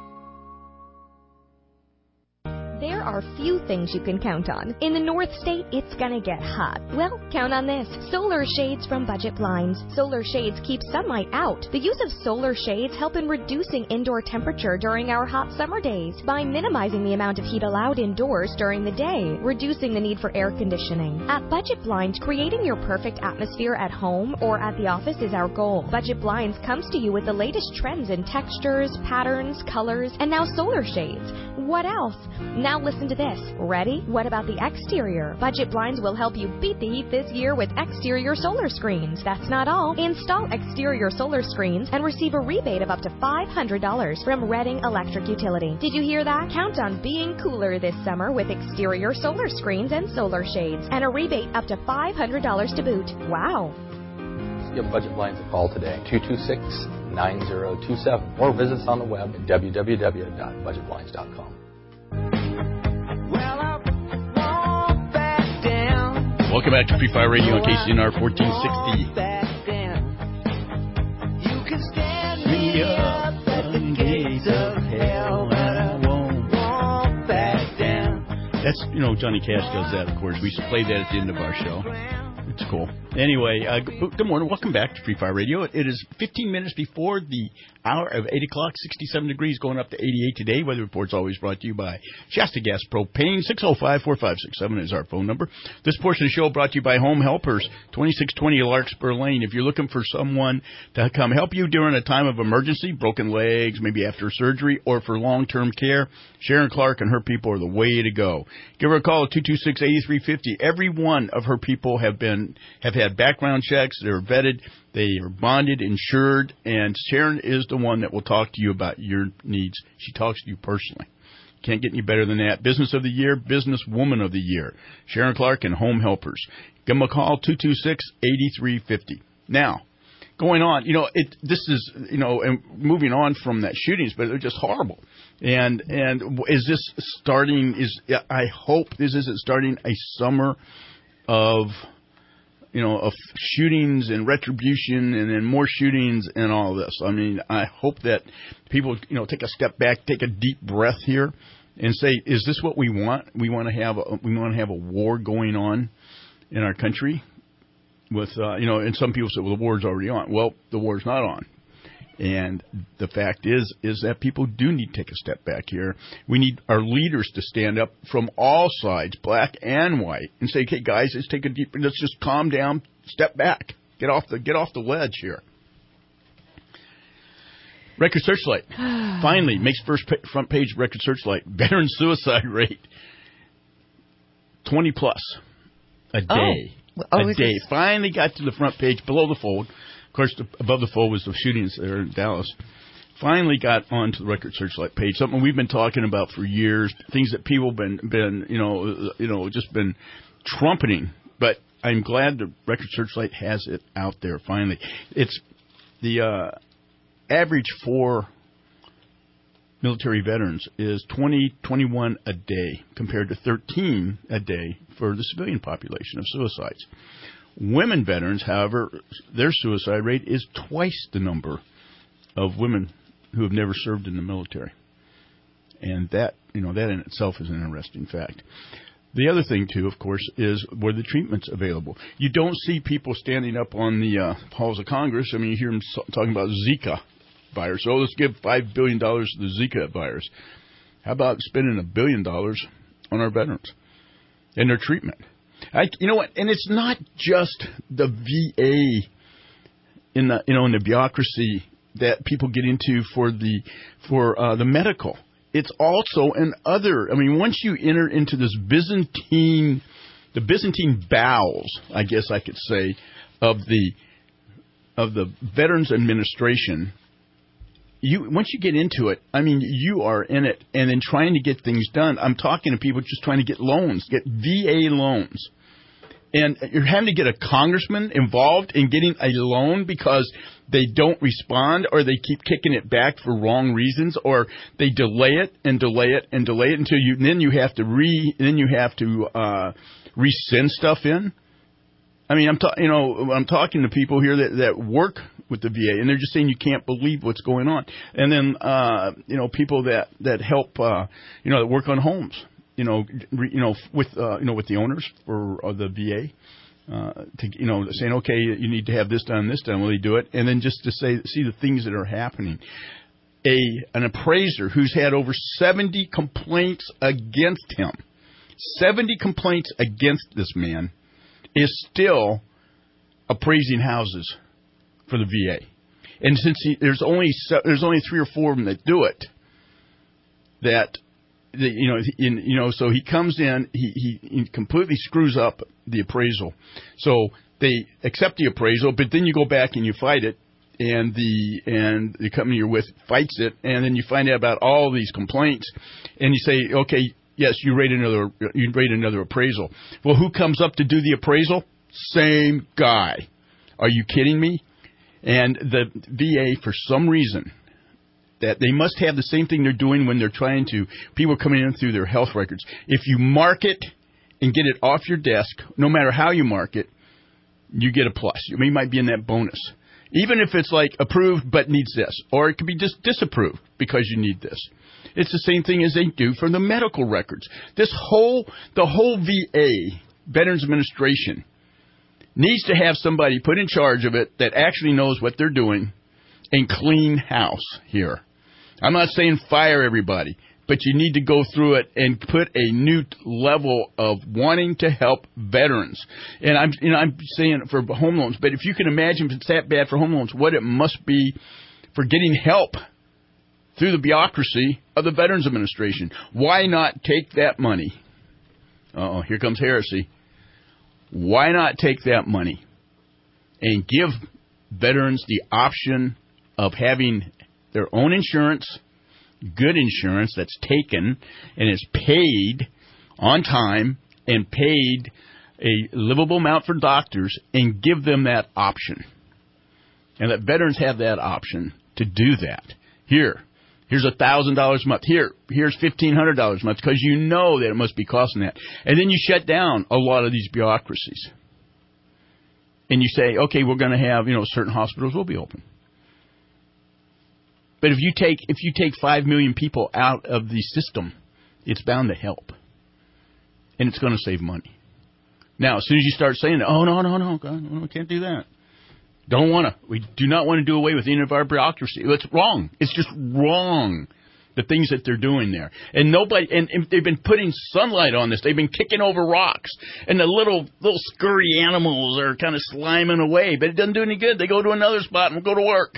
There are few things you can count on. In the North State, it's gonna get hot. Well, count on this. Solar shades from Budget Blinds. Solar shades keep sunlight out. The use of solar shades help in reducing indoor temperature during our hot summer days by minimizing the amount of heat allowed indoors during the day, reducing the need for air conditioning. At Budget Blinds, creating your perfect atmosphere at home or at the office is our goal. Budget Blinds comes to you with the latest trends in textures, patterns, colors, and now solar shades. What else? Now listen to this. Ready? What about the exterior? Budget Blinds will help you beat the heat this year with exterior solar screens. That's not all. Install exterior solar screens and receive a rebate of up to $500 from Redding Electric Utility. Did you hear that? Count on being cooler this summer with exterior solar screens and solar shades and a rebate up to $500 to boot. Wow. Give Budget Blinds a call today, 226-9027, or visit us on the web at www.budgetblinds.com. Welcome back to Free Fire Radio on KCNR 1460. Me up at the gates of hell, and I won't back down. That's, Johnny Cash does that, of course. We used to play that at the end of our show. It's cool. Anyway, good morning. Welcome back to Free Fire Radio. It is 15 minutes before the hour of 8 o'clock, 67 degrees, going up to 88 today. Weather Report's always brought to you by Shasta Gas Propane. 605-4567 is our phone number. This portion of the show brought to you by Home Helpers, 2620 Larkspur Lane. If you're looking for someone to come help you during a time of emergency, broken legs, maybe after surgery, or for long-term care, Sharon Clark and her people are the way to go. Give her a call at 226-8350. Every one of her people have had background checks. They're vetted. They are bonded, insured, and Sharon is the one that will talk to you about your needs. She talks to you personally. Can't get any better than that. Business of the Year, Business Woman of the Year. Sharon Clark and Home Helpers. Give them a call, 226-8350. Now, going on, this is, and moving on from that shootings, but they're just horrible. And is this starting, I hope this isn't starting a summer of shootings and retribution and then more shootings and all this. I mean, I hope that people, take a step back, take a deep breath here and say, is this what we want? We want to have a war going on in our country with, and some people say, well, the war's already on. Well, the war's not on. And the fact is that people do need to take a step back here. We need our leaders to stand up from all sides, black and white, and say, "Okay, guys, let's just calm down, step back, get off the ledge here." Record Searchlight finally makes front page. Record Searchlight veteran suicide rate 20+ a day. A day. Finally got to the front page, below the fold. Of course, above the fold was the shootings there in Dallas. Finally got onto the Record Searchlight page, something we've been talking about for years, things that people been just been trumpeting. But I'm glad the Record Searchlight has it out there finally. It's the average for military veterans is 21 a day compared to 13 a day for the civilian population of suicides. Women veterans, however, their suicide rate is twice the number of women who have never served in the military. And that in itself is an interesting fact. The other thing, too, of course, is where the treatment's available. You don't see people standing up on the halls of Congress. I mean, you hear them talking about Zika virus. Oh, let's give $5 billion to the Zika virus. How about spending $1 billion on our veterans and their treatment? You know what? And it's not just the VA in the bureaucracy that people get into for the medical. It's also in other. I mean, once you enter into this Byzantine the Byzantine bowels, I guess I could say, of the Veterans Administration. Once you get into it, I mean, you are in it, and then trying to get things done. I'm talking to people just trying to get loans, get VA loans. And you're having to get a congressman involved in getting a loan because they don't respond, or they keep kicking it back for wrong reasons, or they delay it and delay it and delay it until you have to resend stuff in. I mean, I'm talking to people here that work with the VA, and they're just saying you can't believe what's going on. And then people that help that work on homes. With the owners for the VA, saying, okay, you need to have this done. Well, they do it, and then just to see the things that are happening. An appraiser who's had over 70 complaints against him, 70 complaints against this man, is still appraising houses for the VA, and since there's only 3 or 4 of them that do it, so he comes in, he completely screws up the appraisal. So they accept the appraisal, but then you go back and you fight it, and the company you're with fights it, and then you find out about all these complaints, and you say, okay, yes, you rate another appraisal. Well, who comes up to do the appraisal? Same guy. Are you kidding me? And the VA, for some reason, that they must have the same thing they're doing when they're trying to, people are coming in through their health records. If you mark it and get it off your desk, no matter how you mark it, you get a plus. You might be in that bonus. Even if it's like approved but needs this, or it could be just disapproved because you need this. It's the same thing as they do for the medical records. The whole VA, Veterans Administration, needs to have somebody put in charge of it that actually knows what they're doing and clean house here. I'm not saying fire everybody, but you need to go through it and put a new level of wanting to help veterans. And I'm saying for home loans, but if you can imagine if it's that bad for home loans, what it must be for getting help through the bureaucracy of the Veterans Administration. Why not take that money? Uh-oh, here comes heresy. Why not take that money and give veterans the option of having their own insurance, good insurance that's taken and is paid on time and paid a livable amount for doctors, and give them that option. And that veterans have that option to do that. Here's $1,000 a month. Here's $1,500 a month, because you know that it must be costing that. And then you shut down a lot of these bureaucracies. And you say, okay, we're going to have, certain hospitals will be open. But if you take 5 million people out of the system, it's bound to help. And it's going to save money. Now, as soon as you start saying, oh, no, God, we can't do that. Don't want to. We do not want to do away with any of our bureaucracy. It's wrong. It's just wrong, the things that they're doing there. And they've been putting sunlight on this. They've been kicking over rocks. And the little scurry animals are kind of sliming away. But it doesn't do any good. They go to another spot and go to work.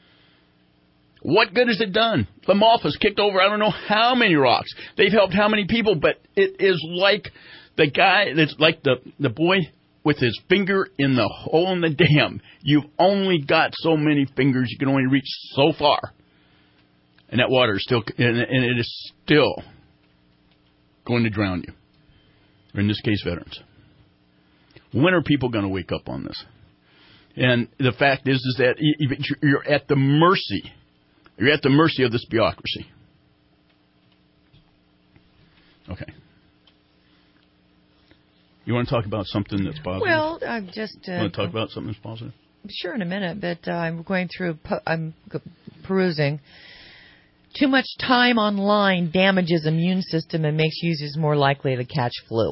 What good has it done? The moth has kicked over I don't know how many rocks. They've helped how many people, but it is like the guy that's like the boy with his finger in the hole in the dam. You've only got so many fingers. You can only reach so far. And that water is still, and it is still going to drown you. Or in this case, veterans. When are people going to wake up on this? And the fact is that you're at the mercy. You're at the mercy of this bureaucracy. Okay. You want to talk about something that's positive? Well, I'm just... you want to talk about something that's positive? Sure, in a minute, but I'm going through... I'm perusing. Too much time online damages immune system and makes users more likely to catch flu.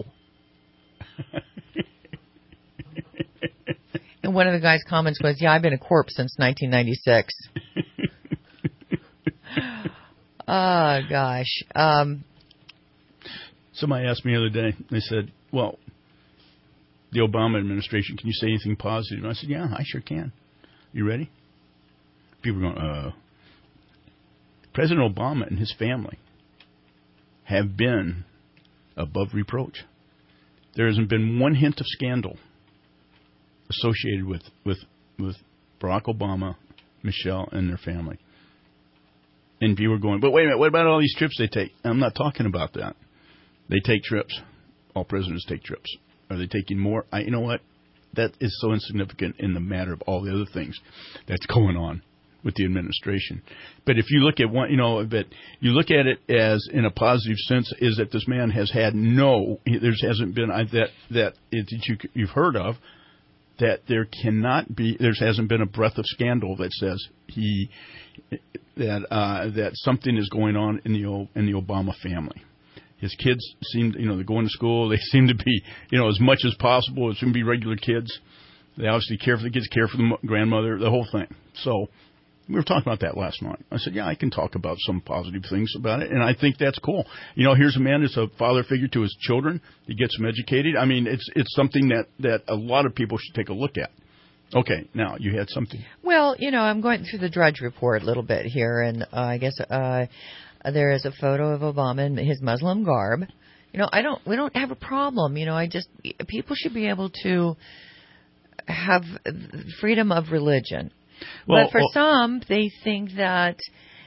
And one of the guy's comments was, yeah, I've been a corpse since 1996. Oh, gosh. Somebody asked me the other day, they said, well, the Obama administration, can you say anything positive? And I said, yeah, I sure can. You ready? People are going, President Obama and his family have been above reproach. there hasn't been one hint of scandal associated with Barack Obama, Michelle, and their family. And people are going, but wait a minute, what about all these trips they take? I'm not talking about that. They take trips. All presidents take trips. Are they taking more? You know what? That is so insignificant in the matter of all the other things that's going on with the administration. But if you look at one, but you look at it as in a positive sense, is that this man has had there hasn't been you've heard of, that there hasn't been a breath of scandal that says that something is going on in the Obama family. His kids seem, they're going to school. They seem to be, as much as possible, it seem to be regular kids. They obviously care for the kids, care for the grandmother, the whole thing. So we were talking about that last night. I said, yeah, I can talk about some positive things about it, and I think that's cool. Here's a man that's a father figure to his children. He gets them educated. I mean, it's something that a lot of people should take a look at. Okay, now you had something. Well, I'm going through the Drudge Report a little bit here, and I guess there is a photo of Obama in his Muslim garb. We don't have a problem. People should be able to have freedom of religion. But for some, they think that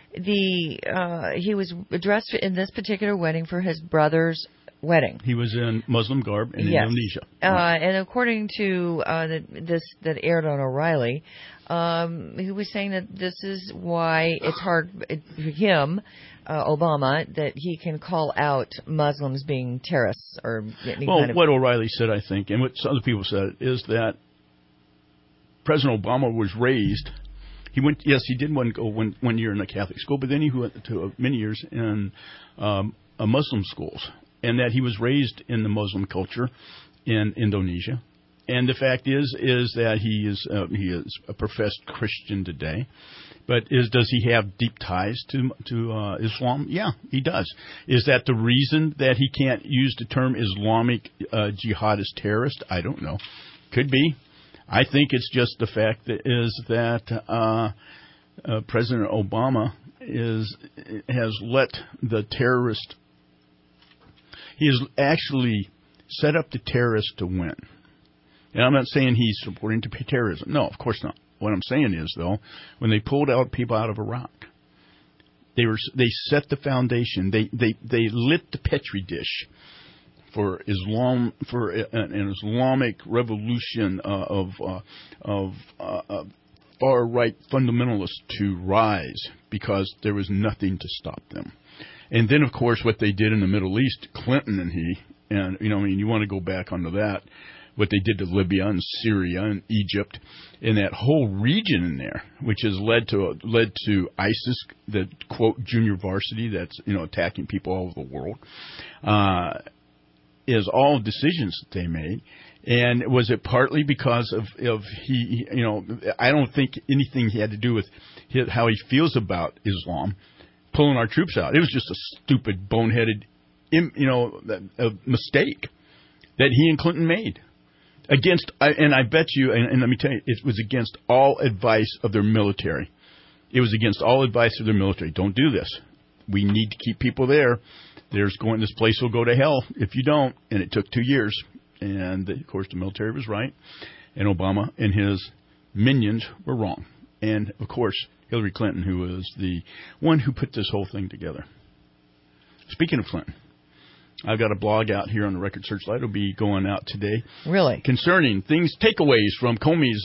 he was dressed in this particular wedding for his brother's wedding. He was in Muslim garb in Indonesia. And according to that aired on O'Reilly, he was saying that this is why it's hard for him, Obama, that he can call out Muslims being terrorists or any kind of... What O'Reilly said, I think, and what some other people said, is that President Obama was raised. He did go one year in a Catholic school, but then he went to many years in Muslim schools, and that he was raised in the Muslim culture in Indonesia. And the fact is that he is a professed Christian today. But does he have deep ties to Islam? Yeah, he does. Is that the reason that he can't use the term Islamic jihadist terrorist? I don't know. Could be. I think it's just the fact that President Obama has let the terrorist. He has actually set up the terrorists to win. And I'm not saying he's supporting terrorism. No, of course not. What I'm saying is, though, when they pulled out people out of Iraq, they set the foundation. They lit the petri dish for Islam, for an Islamic revolution of far right fundamentalists to rise, because there was nothing to stop them. And then, of course, what they did in the Middle East, Clinton and you want to go back onto that. What they did to Libya and Syria and Egypt and that whole region in there, which has led to ISIS, the quote junior varsity that's attacking people all over the world, is all decisions that they made. And was it partly because of he? I don't think anything he had to do with how he feels about Islam pulling our troops out. It was just a stupid, boneheaded, mistake that he and Clinton made. And I bet you, and let me tell you, it was against all advice of their military. It was against all advice of their military. Don't do this. We need to keep people there. This place will go to hell if you don't. And it took 2 years. And, of course, the military was right. And Obama and his minions were wrong. And, of course, Hillary Clinton, who was the one who put this whole thing together. Speaking of Clinton, I've got a blog out here on the Record Searchlight. It'll be going out today. Really? Concerning takeaways from Comey's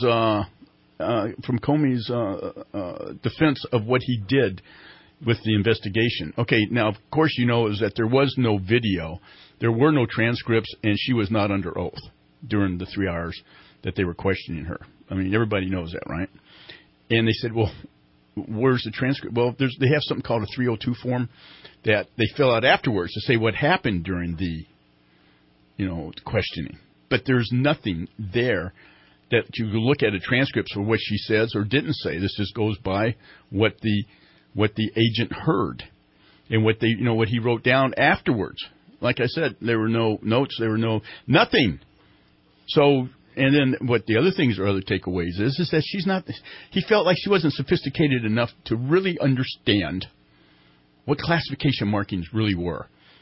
defense of what he did with the investigation. Okay, now, of course, is that there was no video. There were no transcripts, and she was not under oath during the 3 hours that they were questioning her. I mean, everybody knows that, right? And they said, well, where's the transcript? Well, they have something called a 302 form that they fill out afterwards to say what happened during the, questioning. But there's nothing there that you can look at a transcript for what she says or didn't say. This just goes by what the agent heard and what he wrote down afterwards. Like I said, there were no notes, there were nothing. So. And then what the other things or other takeaways is that he felt like she wasn't sophisticated enough to really understand what classification markings really were.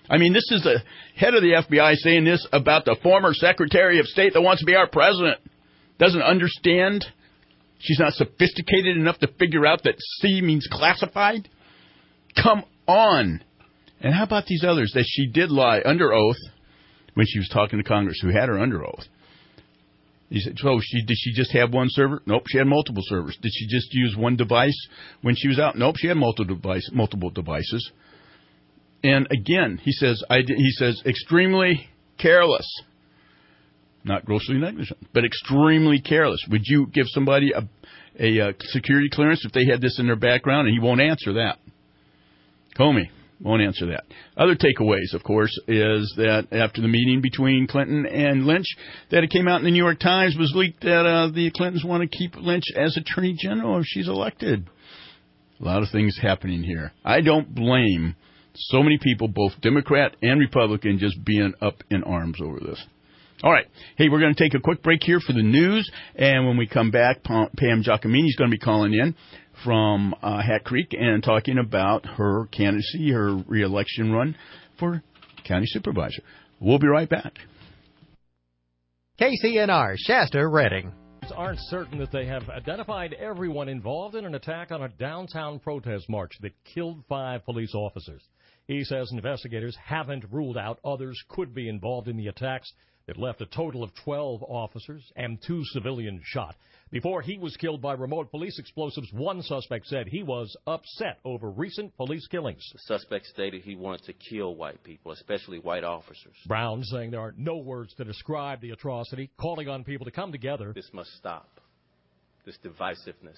I mean, this is the head of the FBI saying this about the former Secretary of State that wants to be our president. Doesn't understand. She's not sophisticated enough to figure out that C means classified. Come on. And how about these others that she did lie under oath when she was talking to Congress, who had her under oath? He said, did she just have one server? Nope, she had multiple servers. Did she just use one device when she was out? Nope, she had multiple devices. And again, he says extremely careless. Not grossly negligent, but extremely careless. Would you give somebody a security clearance if they had this in their background? And he won't answer that. Comey won't answer that. Other takeaways, of course, is that after the meeting between Clinton and Lynch, that it came out in the New York Times was leaked that the Clintons want to keep Lynch as Attorney General if she's elected. A lot of things happening here. I don't blame so many people, both Democrat and Republican, just being up in arms over this. All right. Hey, we're going to take a quick break here for the news, and when we come back, Pam Giacomini is going to be calling in from Hat Creek and talking about her candidacy, her re-election run for county supervisor. We'll be right back. KCNR, Shasta, Redding. Aren't certain that they have identified everyone involved in an attack on a downtown protest march that killed 5 police officers. He says investigators haven't ruled out others could be involved in the attacks that left a total of 12 officers and 2 civilians shot. Before he was killed by remote police explosives, one suspect said he was upset over recent police killings. The suspect stated he wanted to kill white people, especially white officers. Brown saying there are no words to describe the atrocity, calling on people to come together. This must stop. This divisiveness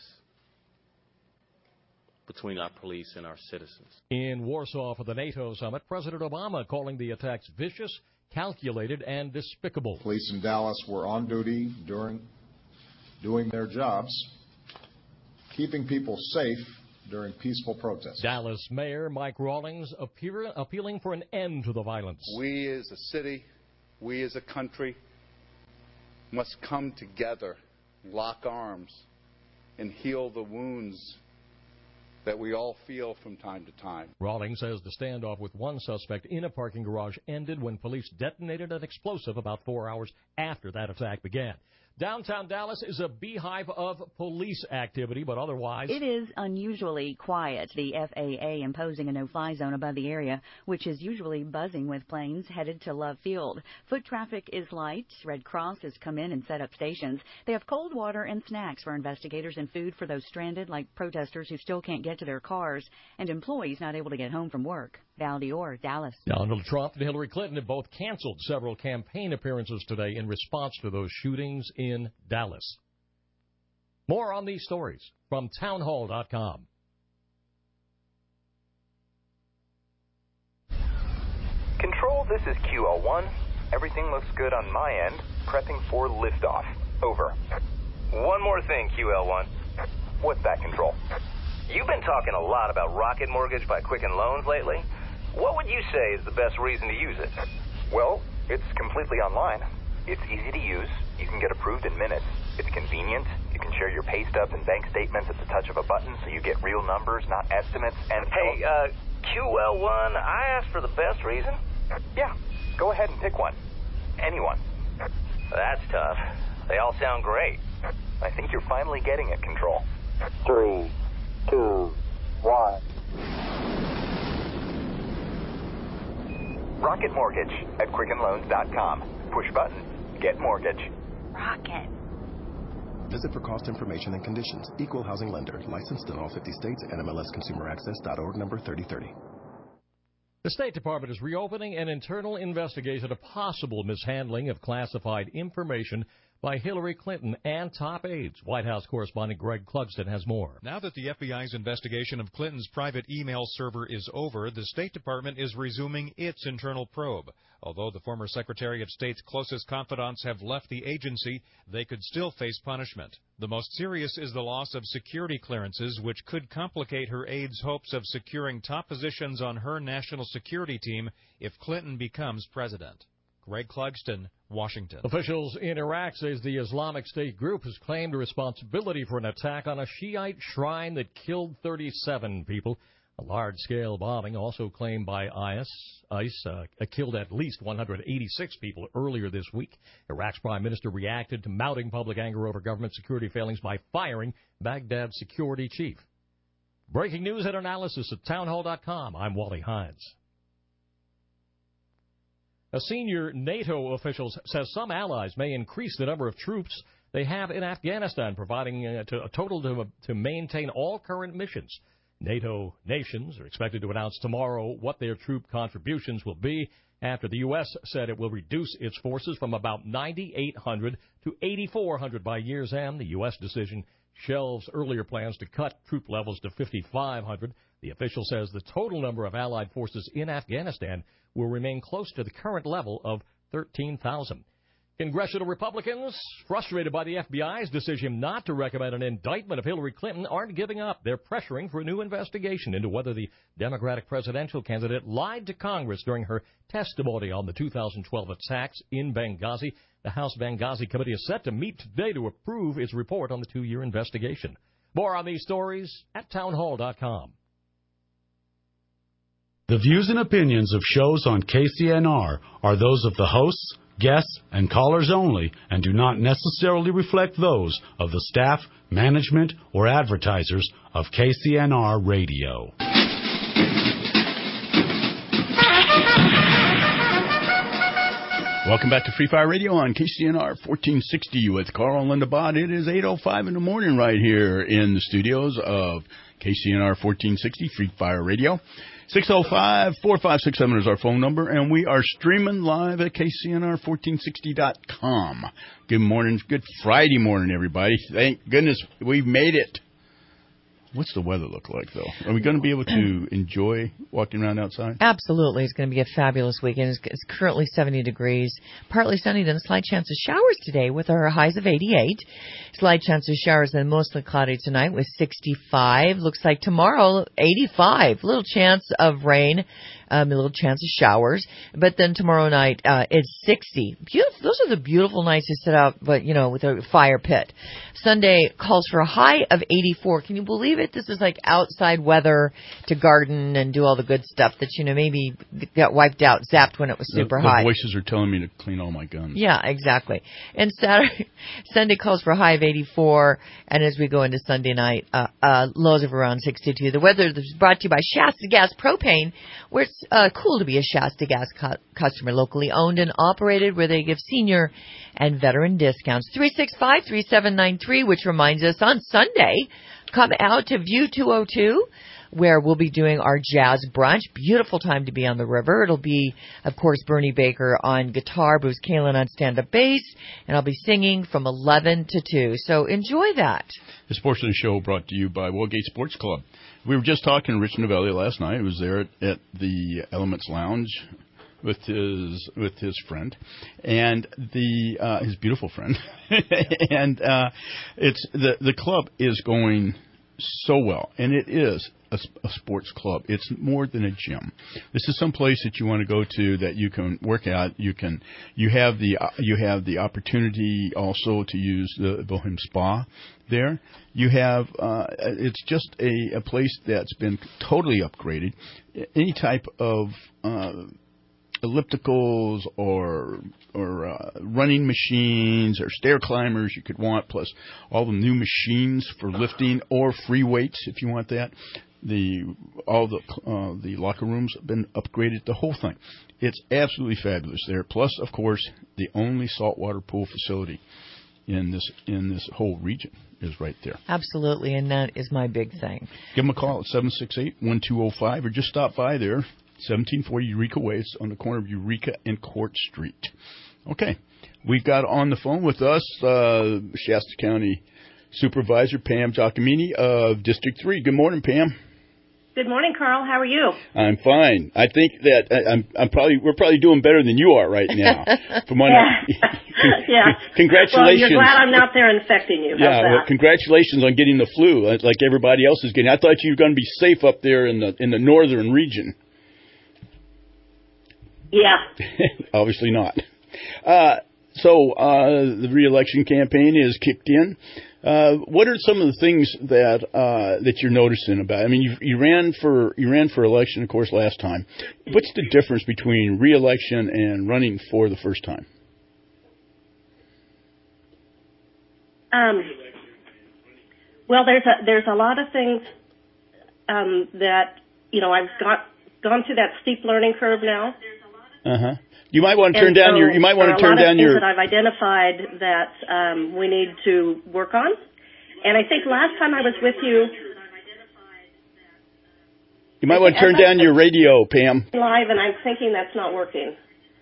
between our police and our citizens. In Warsaw for the NATO summit, President Obama calling the attacks vicious, calculated, and despicable. Police in Dallas were on duty doing their jobs, keeping people safe during peaceful protests. Dallas Mayor Mike Rawlings appealing for an end to the violence. We as a city, we as a country must come together, lock arms, and heal the wounds that we all feel from time to time. Rawlings says the standoff with one suspect in a parking garage ended when police detonated an explosive about 4 hours after that attack began. Downtown Dallas is a beehive of police activity, but otherwise... It is unusually quiet, the FAA imposing a no-fly zone above the area, which is usually buzzing with planes headed to Love Field. Foot traffic is light. Red Cross has come in and set up stations. They have cold water and snacks for investigators and food for those stranded, like protesters who still can't get to their cars, and employees not able to get home from work. Val Dior, Dallas. Donald Trump and Hillary Clinton have both canceled several campaign appearances today in response to those shootings in Dallas. More on these stories from townhall.com. Control, this is QL1. Everything looks good on my end. Prepping for liftoff. Over. One more thing, QL1. What's that, Control? You've been talking a lot about Rocket Mortgage by Quicken Loans lately. What would you say is the best reason to use it? Well, it's completely online. It's easy to use. You can get approved in minutes. It's convenient. You can share your pay stubs and bank statements at the touch of a button, so you get real numbers, not estimates. And hey, QL1, I asked for the best reason. Yeah, go ahead and pick one. Anyone. That's tough. They all sound great. I think you're finally getting it, Control. 3, 2, 1. Rocket Mortgage at QuickenLoans.com. Push button. Get mortgage. Rocket. Visit for cost information and conditions. Equal housing lender. Licensed in all 50 states. NMLSConsumerAccess.org number 3030. The State Department is reopening an internal investigation of possible mishandling of classified information by Hillary Clinton and top aides. White House correspondent Greg Clugston has more. Now that the FBI's investigation of Clinton's private email server is over, the State Department is resuming its internal probe. Although the former Secretary of State's closest confidants have left the agency, they could still face punishment. The most serious is the loss of security clearances, which could complicate her aides' hopes of securing top positions on her national security team if Clinton becomes president. Greg Clugston, Washington. Officials in Iraq says the Islamic State group has claimed responsibility for an attack on a Shiite shrine that killed 37 people. A large-scale bombing also claimed by ICE killed at least 186 people earlier this week. Iraq's prime minister reacted to mounting public anger over government security failings by firing Baghdad's security chief. Breaking news and analysis at townhall.com. I'm Wally Hines. A senior NATO official says some allies may increase the number of troops they have in Afghanistan, providing a total to maintain all current missions. NATO nations are expected to announce tomorrow what their troop contributions will be after the U.S. said it will reduce its forces from about 9,800 to 8,400 by year's end. The U.S. decision shelves earlier plans to cut troop levels to 5,500. The official says the total number of Allied forces in Afghanistan will remain close to the current level of 13,000. Congressional Republicans, frustrated by the FBI's decision not to recommend an indictment of Hillary Clinton, aren't giving up. They're pressuring for a new investigation into whether the Democratic presidential candidate lied to Congress during her testimony on the 2012 attacks in Benghazi. The House Benghazi Committee is set to meet today to approve its report on the 2-year investigation. More on these stories at townhall.com. The views and opinions of shows on KCNR are those of the hosts, guests, and callers only, and do not necessarily reflect those of the staff, management, or advertisers of KCNR Radio. Welcome back to Free Fire Radio on KCNR 1460 with Carl and Linda Bott. It is 8:05 in the morning right here in the studios of KCNR 1460 Free Fire Radio. 605-4567 is our phone number, and we are streaming live at KCNR1460.com. Good morning. Good Friday morning, everybody. Thank goodness we've made it. What's the weather look like, though? Are we going to be able to enjoy walking around outside? Absolutely. It's going to be a fabulous weekend. It's currently 70 degrees, partly sunny, then a slight chance of showers today with our highs of 88. Slight chance of showers, then mostly cloudy tonight with 65. Looks like tomorrow, 85. Little chance of rain, a little chance of showers. But then tomorrow night, it's 60. Beautiful. Those are the beautiful nights to sit out, but, with a fire pit. Sunday calls for a high of 84. Can you believe it? This is like outside weather to garden and do all the good stuff that, maybe got wiped out, zapped when it was super high. The voices are telling me to clean all my guns. Yeah, exactly. And Sunday calls for a high of 84. And as we go into Sunday night, lows of around 62. The weather is brought to you by Shasta Gas Propane, where it's cool to be a Shasta Gas customer, locally owned and operated, where they give senior and veteran discounts. 365-3793, which reminds us on Sunday, come out to View 202, where we'll be doing our jazz brunch. Beautiful time to be on the river. It'll be, of course, Bernie Baker on guitar, Bruce Kalin on stand-up bass, and I'll be singing from 11 to 2. So enjoy that. This portion of the show brought to you by Wellgate Sports Club. We were just talking to Rich Novelli last night. He was there at the Elements Lounge with his friend and his beautiful friend, and it's the club is going so well, and it is a sports club. It's more than a gym. This is some place that you want to go to that you can work out. You have the opportunity also to use the Bohem Spa there. You have it's just a place that's been totally upgraded. Any type of ellipticals or running machines or stair climbers you could want, plus all the new machines for lifting or free weights if you want that. All the locker rooms have been upgraded, the whole thing. It's absolutely fabulous there. Plus, of course, the only saltwater pool facility in this whole region is right there. Absolutely, and that is my big thing. Give them a call at 768-1205 or just stop by there. 1740 Eureka Way. It's on the corner of Eureka and Court Street. Okay. We've got on the phone with us Shasta County Supervisor Pam Giacomini of District 3. Good morning, Pam. Good morning, Carl. How are you? I'm fine. I think that we're probably doing better than you are right now. Yeah. Congratulations. Well, you're glad I'm not there infecting you. Yeah. Well, congratulations on getting the flu like everybody else is getting. I thought you were going to be safe up there in the northern region. Yeah. Obviously not. the re-election campaign is kicked in. What are some of the things that you're noticing about? I mean, you ran for election, of course, last time. What's the difference between re-election and running for the first time? Well, there's a lot of things that I've gone through that steep learning curve now. Uh-huh. You might want to turn down your. You might want to turn down your. That I've identified that we need to work on, and I think last time I was with you. You might want to turn down your radio, Pam. Live, and I'm thinking that's not working.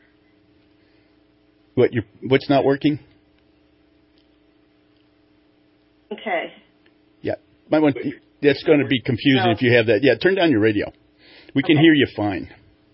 What's not working? Okay. Yeah, might want. That's going to be confusing if you have that. Yeah, turn down your radio. We can hear you fine.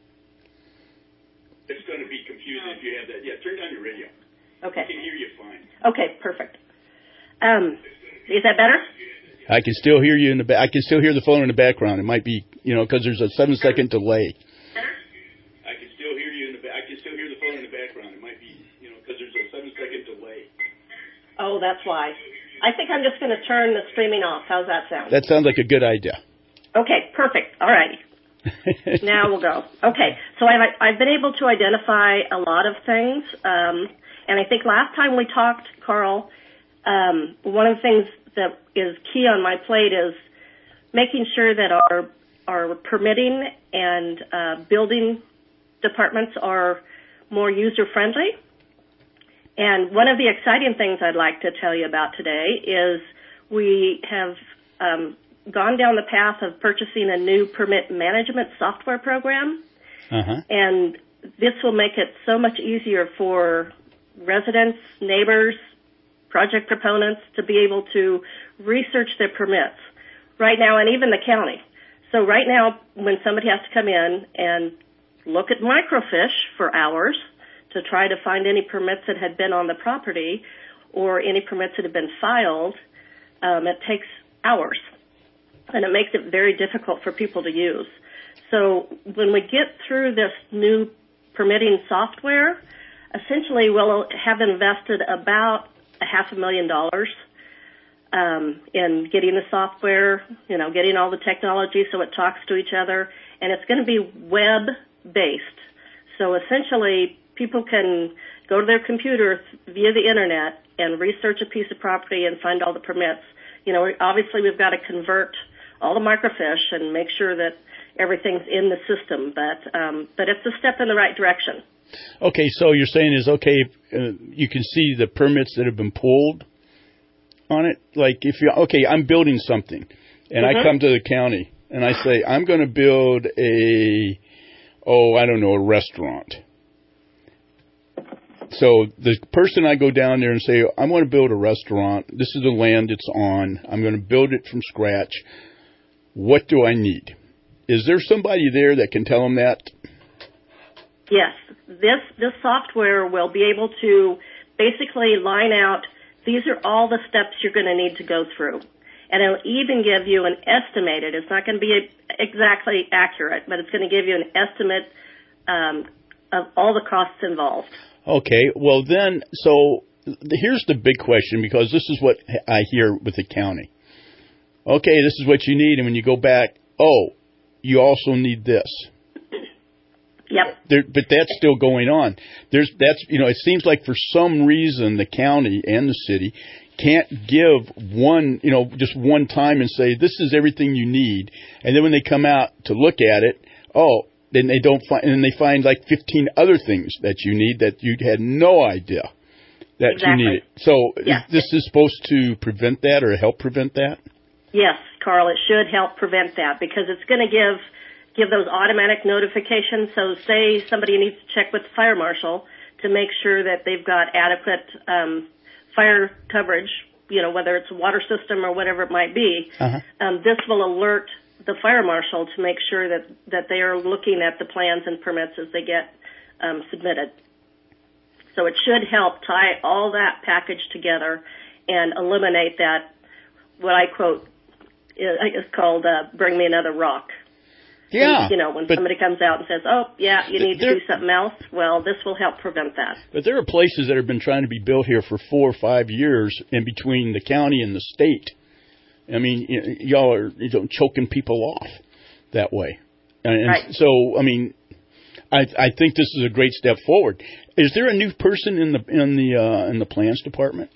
It's going to be confusing if you have that. Yeah, turn down your radio. Okay. We can hear you fine. Okay, perfect. Is that better? I can still hear you in the I can still hear the phone in the background. It might be, because there's a 7-second delay. I can still hear you I can still hear the phone in the background. It might be, because there's a 7-second delay. Oh, that's why. I think I'm just going to turn the streaming off. How's that sound? That sounds like a good idea. Okay, perfect. All righty. Now we'll go. Okay, so I've been able to identify a lot of things, and I think last time we talked, Carl, one of the things that is key on my plate is making sure that our permitting and building departments are more user-friendly. And one of the exciting things I'd like to tell you about today is we have gone down the path of purchasing a new permit management software program. Uh-huh. And this will make it so much easier for residents, neighbors, project proponents to be able to research their permits right now, and even the county. So right now, when somebody has to come in and look at microfiche for hours to try to find any permits that had been on the property or any permits that have been filed, it takes hours. And it makes it very difficult for people to use. So when we get through this new permitting software, essentially we'll have invested about $500,000 in getting the software, getting all the technology so it talks to each other, and it's going to be web-based. So essentially people can go to their computer via the internet and research a piece of property and find all the permits. Obviously we've got to convert all the microfiche and make sure that everything's in the system, but it's a step in the right direction. Okay, so you're saying you can see the permits that have been pulled on it? Like I'm building something, and I come to the county, and I say, I'm going to build a restaurant. So the person I go down there and say, I'm going to build a restaurant. This is the land it's on. I'm going to build it from scratch. What do I need? Is there somebody there that can tell them that? Yes. This software will be able to basically line out, these are all the steps you're going to need to go through. And it'll even give you an estimated, it's not going to be exactly accurate, but it's going to give you an estimate of all the costs involved. Okay, well then, so here's the big question, because this is what I hear with the county. Okay, this is what you need, and when you go back, you also need this. Yep. But that's still going on. It seems like for some reason the county and the city can't give just one time and say, this is everything you need. And then when they come out to look at it, then they don't find, and they find like 15 other things that you need that you had no idea that you needed. So this is supposed to prevent that or help prevent that? Yes, Carl, it should help prevent that because it's going to give those automatic notifications. So say somebody needs to check with the fire marshal to make sure that they've got adequate fire coverage, whether it's a water system or whatever it might be. This will alert the fire marshal to make sure that they are looking at the plans and permits as they get submitted. So it should help tie all that package together and eliminate that, what I quote, is called bring me another rock. Yeah. When somebody comes out and says, oh, yeah, you need to do something else, well, this will help prevent that. But there are places that have been trying to be built here for 4 or 5 years in between the county and the state. I mean, y'all are choking people off that way. And right. So, I mean, I think this is a great step forward. Is there a new person in the plans department?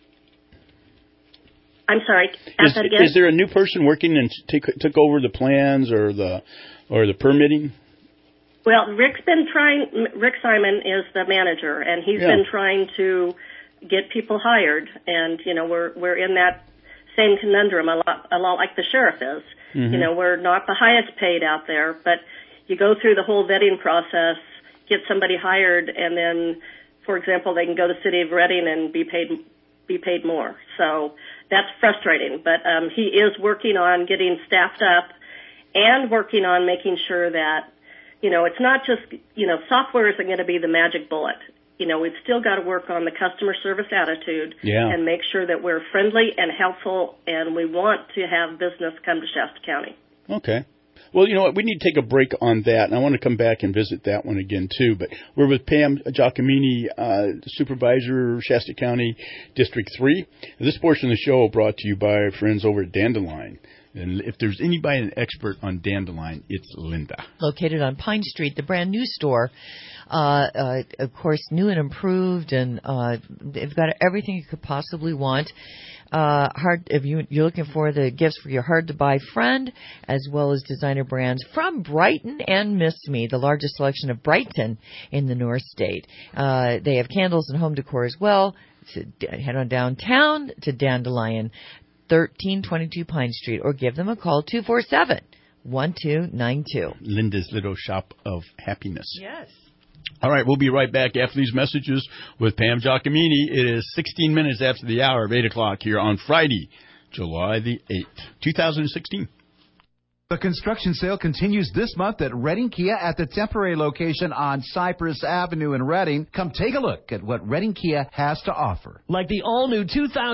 I'm sorry. Ask that again. Is there a new person working and took over the plans or the permitting? Well, Rick Simon is the manager, and he's been trying to get people hired. And we're in that same conundrum a lot like the sheriff is. Mm-hmm. We're not the highest paid out there, but you go through the whole vetting process, get somebody hired, and then, for example, they can go to the city of Reading and be paid more. So that's frustrating. But he is working on getting staffed up and working on making sure that, it's not just, software isn't going to be the magic bullet. We've still got to work on the customer service attitude and make sure that we're friendly and helpful, and we want to have business come to Shasta County. Okay. Well, you know what? We need to take a break on that, and I want to come back and visit that one again, too. But we're with Pam Giacomini, Supervisor, Shasta County, District 3. This portion of the show brought to you by our friends over at Dandelion. And if there's anybody an expert on Dandelion, it's Linda. Located on Pine Street, the brand new store. Of course, new and improved, and they've got everything you could possibly want. If you're looking for the gifts for your hard-to-buy friend, as well as designer brands from Brighton and Miss Me, the largest selection of Brighton in the North State. They have candles and home decor as well. So head on downtown to Dandelion, 1322 Pine Street, or give them a call, 247-1292. Linda's Little Shop of Happiness. Yes. All right, we'll be right back after these messages with Pam Giacomini. It is 16 minutes after the hour of 8 o'clock here on Friday, July the 8th, 2016. The construction sale continues this month at Reading Kia at the temporary location on Cypress Avenue in Reading. Come take a look at what Reading Kia has to offer. Like the all-new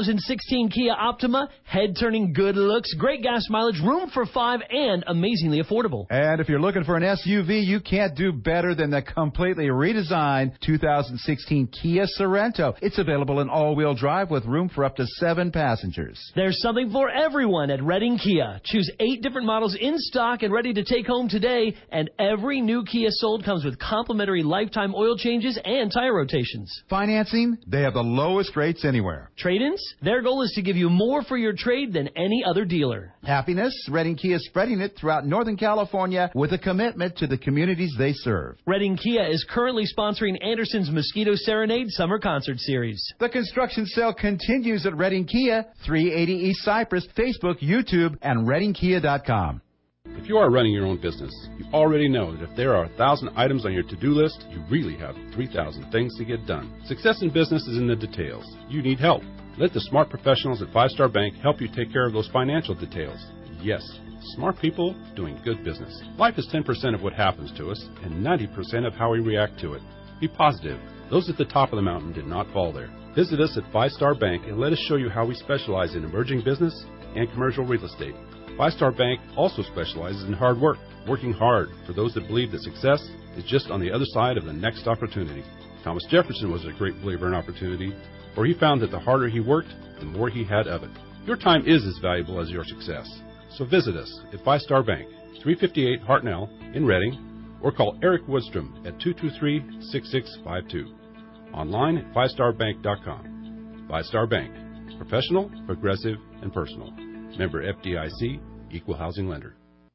2016 Kia Optima, head-turning good looks, great gas mileage, room for 5, and amazingly affordable. And if you're looking for an SUV, you can't do better than the completely redesigned 2016 Kia Sorento. It's available in all-wheel drive with room for up to 7 passengers. There's something for everyone at Reading Kia. Choose 8 different models in stock and ready to take home today, and every new Kia sold comes with complimentary lifetime oil changes and tire rotations. Financing, they have the lowest rates anywhere. Trade-ins, their goal is to give you more for your trade than any other dealer. Happiness, Reading Kia is spreading it throughout Northern California with a commitment to the communities they serve. Reading Kia is currently sponsoring Anderson's Mosquito Serenade Summer Concert Series. The construction sale continues at Reading Kia, 380 East Cypress, Facebook, YouTube, and ReadingKia.com. If you are running your own business, you already know that if there are 1,000 items on your to-do list, you really have 3,000 things to get done. Success in business is in the details. You need help. Let the smart professionals at 5 Star Bank help you take care of those financial details. Yes, smart people doing good business. Life is 10% of what happens to us and 90% of how we react to it. Be positive. Those at the top of the mountain did not fall there. Visit us at 5 Star Bank and let us show you how we specialize in emerging business and commercial real estate. 5 Star Bank also specializes in hard work, working hard for those that believe that success is just on the other side of the next opportunity. Thomas Jefferson was a great believer in opportunity, for he found that the harder he worked, the more he had of it. Your time is as valuable as your success. So visit us at 5 Star Bank, 358 Hartnell in Reading, or call Eric Woodstrom at 223-6652. Online at 5starbank.com. 5 Star Bank. Professional, progressive, and personal. Member FDIC, Equal Housing Lender.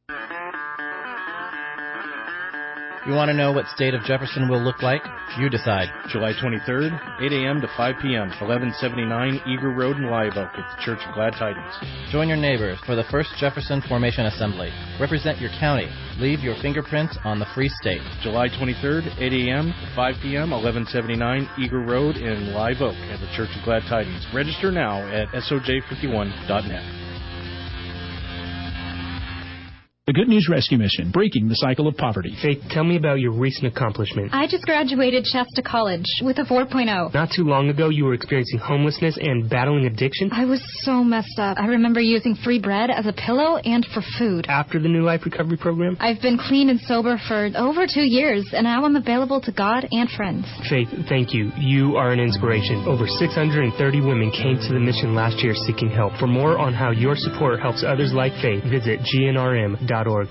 You want to know what State of Jefferson will look like? You decide. July 23rd, 8 a.m. to 5 p.m., 1179 Eager Road in Live Oak at the Church of Glad Tidings. Join your neighbors for the First Jefferson Formation Assembly. Represent your county. Leave your fingerprints on the Free State. July 23rd, 8 a.m. to 5 p.m., 1179 Eager Road in Live Oak at the Church of Glad Tidings. Register now at soj51.net. The Good News Rescue Mission, breaking the cycle of poverty. Faith, tell me about your recent accomplishment. I just graduated Shasta College with a 4.0. Not too long ago, you were experiencing homelessness and battling addiction. I was so messed up. I remember using free bread as a pillow and for food. After the New Life Recovery Program? I've been clean and sober for over 2 years, and now I'm available to God and friends. Faith, thank you. You are an inspiration. Over 630 women came to the mission last year seeking help. For more on how your support helps others like Faith, visit GNRM.org.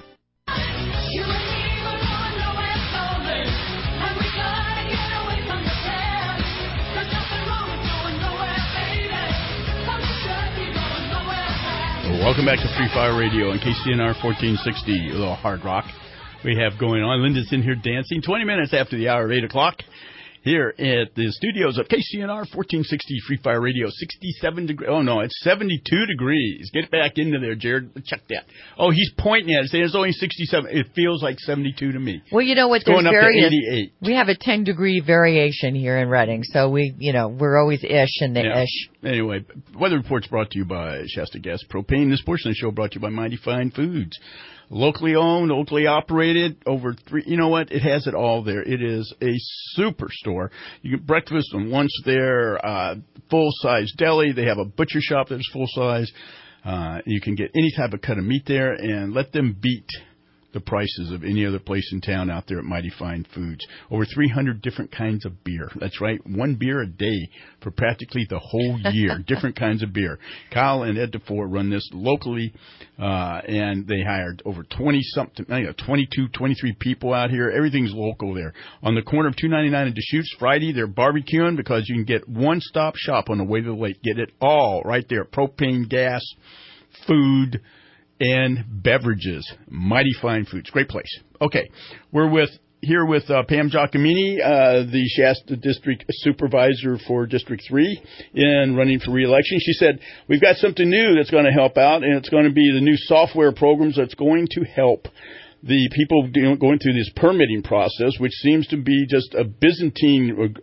Welcome back to Free Fire Radio on KCNR 1460, a little hard rock we have going on. Linda's in here dancing 20 minutes after the hour of 8 o'clock here at the studios of KCNR 1460 Free Fire Radio. 67 degrees. Oh, no, it's 72 degrees. Get back into there, Jared. Check that. Oh, he's pointing at it, saying it's only 67. It feels like 72 to me. Well, you know what? It's going up to 88. We have a 10-degree variation here in Reading, so we're always ish in the ish. Anyway, weather report's brought to you by Shasta Gas Propane. This portion of the show brought to you by Mighty Fine Foods. Locally owned, locally operated, over 3, you know what? It has it all there. It is a super store. You get breakfast and lunch there, full-size deli. They have a butcher shop that's full-size. You can get any type of cut of meat there, and let them beat the prices of any other place in town out there at Mighty Fine Foods. Over 300 different kinds of beer. That's right, 1 beer a day for practically the whole year. Different kinds of beer. Kyle and Ed DeFore run this locally, and they hired over 22, 23 people out here. Everything's local there. On the corner of 299 and Deschutes, Friday, they're barbecuing because you can get one-stop shop on the way to the lake. Get it all right there. Propane, gas, food, and beverages. Mighty Fine Foods. Great place. Okay. We're here with Pam Giacomini, the Shasta District Supervisor for District 3 and running for re-election. She said, we've got something new that's going to help out, and it's going to be the new software programs that's going to help the people going through this permitting process, which seems to be just a Byzantine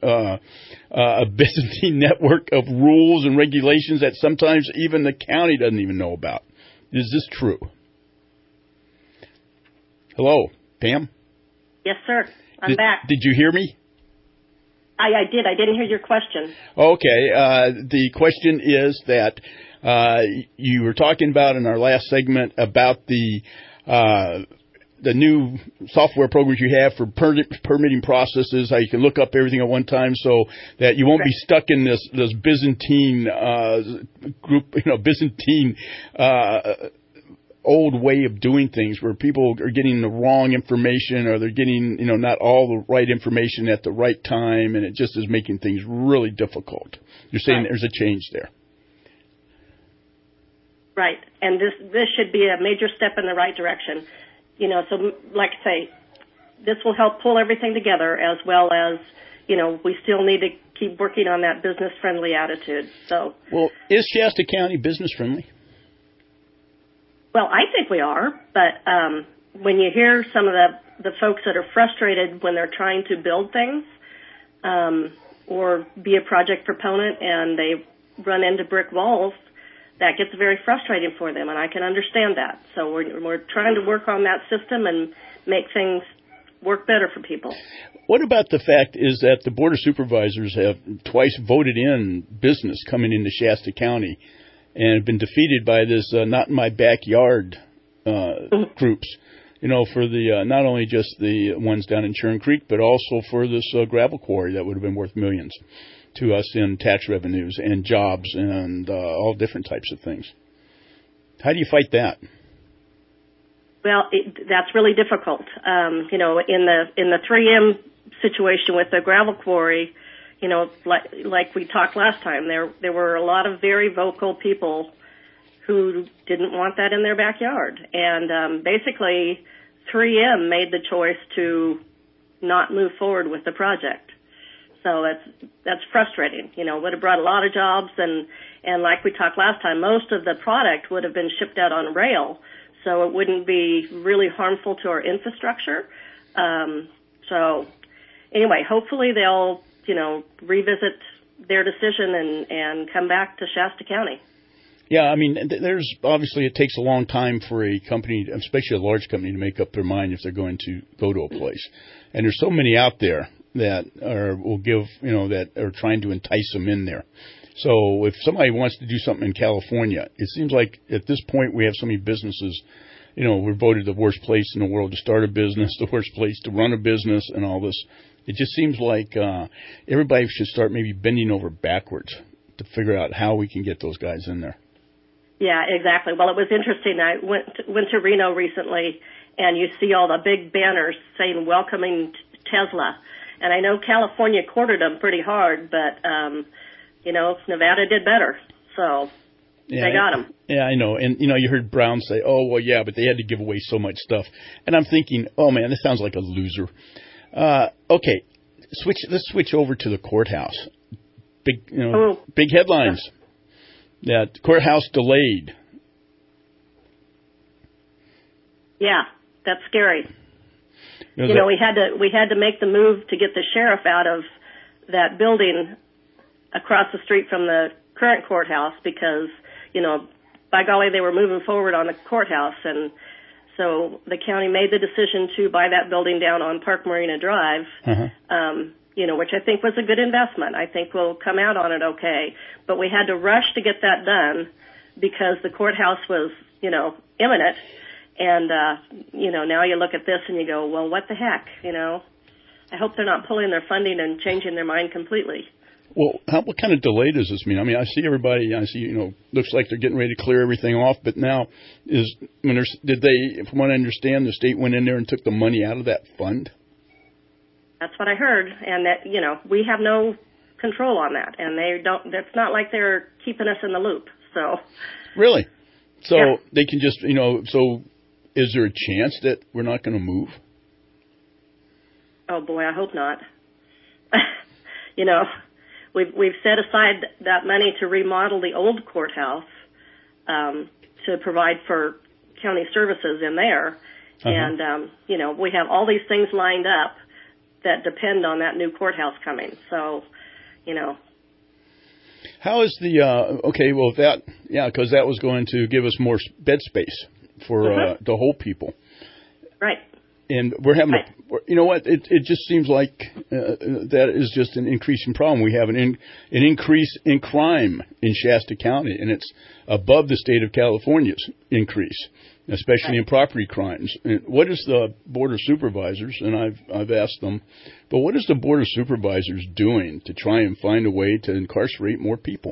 network of rules and regulations that sometimes even the county doesn't even know about. Is this true? Hello, Pam? Yes, sir. I'm back. Did you hear me? I did. I didn't hear your question. Okay. The question is that you were talking about in our last segment about the new software programs you have for permitting processes, how you can look up everything at one time so that you won't be stuck in this Byzantine group, Byzantine old way of doing things where people are getting the wrong information or they're getting, not all the right information at the right time, and it just is making things really difficult. You're saying There's a change there. Right. And this should be a major step in the right direction. So like I say, this will help pull everything together as well as, we still need to keep working on that business-friendly attitude. So, well, is Shasta County business-friendly? Well, I think we are, but when you hear some of the folks that are frustrated when they're trying to build things or be a project proponent and they run into brick walls, that gets very frustrating for them, and I can understand that. So we're trying to work on that system and make things work better for people. What about the fact is that the Board of Supervisors have twice voted in business coming into Shasta County and have been defeated by this not in my backyard groups, for the not only just the ones down in Churn Creek, but also for this gravel quarry that would have been worth millions to us in tax revenues and jobs and all different types of things. How do you fight that? Well, that's really difficult. In the 3M situation with the gravel quarry, like we talked last time, there were a lot of very vocal people who didn't want that in their backyard, and basically 3M made the choice to not move forward with the project. So that's frustrating. Would have brought a lot of jobs, and like we talked last time, most of the product would have been shipped out on rail, so it wouldn't be really harmful to our infrastructure. So anyway, hopefully they'll, revisit their decision and come back to Shasta County. Yeah, I mean, there's obviously it takes a long time for a company, especially a large company, to make up their mind if they're going to go to a place. And there's so many out there that that are trying to entice them in there. So if somebody wants to do something in California, it seems like at this point we have so many businesses. We're voted the worst place in the world to start a business, the worst place to run a business, and all this. It just seems like everybody should start maybe bending over backwards to figure out how we can get those guys in there. Yeah, exactly. Well, it was interesting. I went to Reno recently, and you see all the big banners saying welcoming Tesla. And I know California courted them pretty hard, but, Nevada did better. So they got them. Yeah, I know. And, you heard Brown say, oh, well, yeah, but they had to give away so much stuff. And I'm thinking, oh, man, this sounds like a loser. Okay, let's switch over to the courthouse. Big headlines. That courthouse delayed. Yeah, that's scary. We had to make the move to get the sheriff out of that building across the street from the current courthouse because, by golly, they were moving forward on the courthouse, and so the county made the decision to buy that building down on Park Marina Drive. Which I think was a good investment. I think we'll come out on it okay. But we had to rush to get that done because the courthouse was, imminent. And, now you look at this and you go, well, what the heck, I hope they're not pulling their funding and changing their mind completely. Well, what kind of delay does this mean? I mean, I see everybody, looks like they're getting ready to clear everything off. But now from what I understand, the state went in there and took the money out of that fund? That's what I heard, and that, we have no control on that, and that's not like they're keeping us in the loop, so. Really? So yeah. They can just, so is there a chance that we're not going to move? Oh boy, I hope not. We've set aside that money to remodel the old courthouse, to provide for county services in there, and, we have all these things lined up that depend on that new courthouse coming. So, How is because that was going to give us more bed space for to hold people. Right. And we're having it just seems like that is just an increasing problem. We have an increase in crime in Shasta County, and it's above the state of California's increase, especially in property crimes. And what is the Board of Supervisors, and I've asked them, but what is the Board of Supervisors doing to try and find a way to incarcerate more people?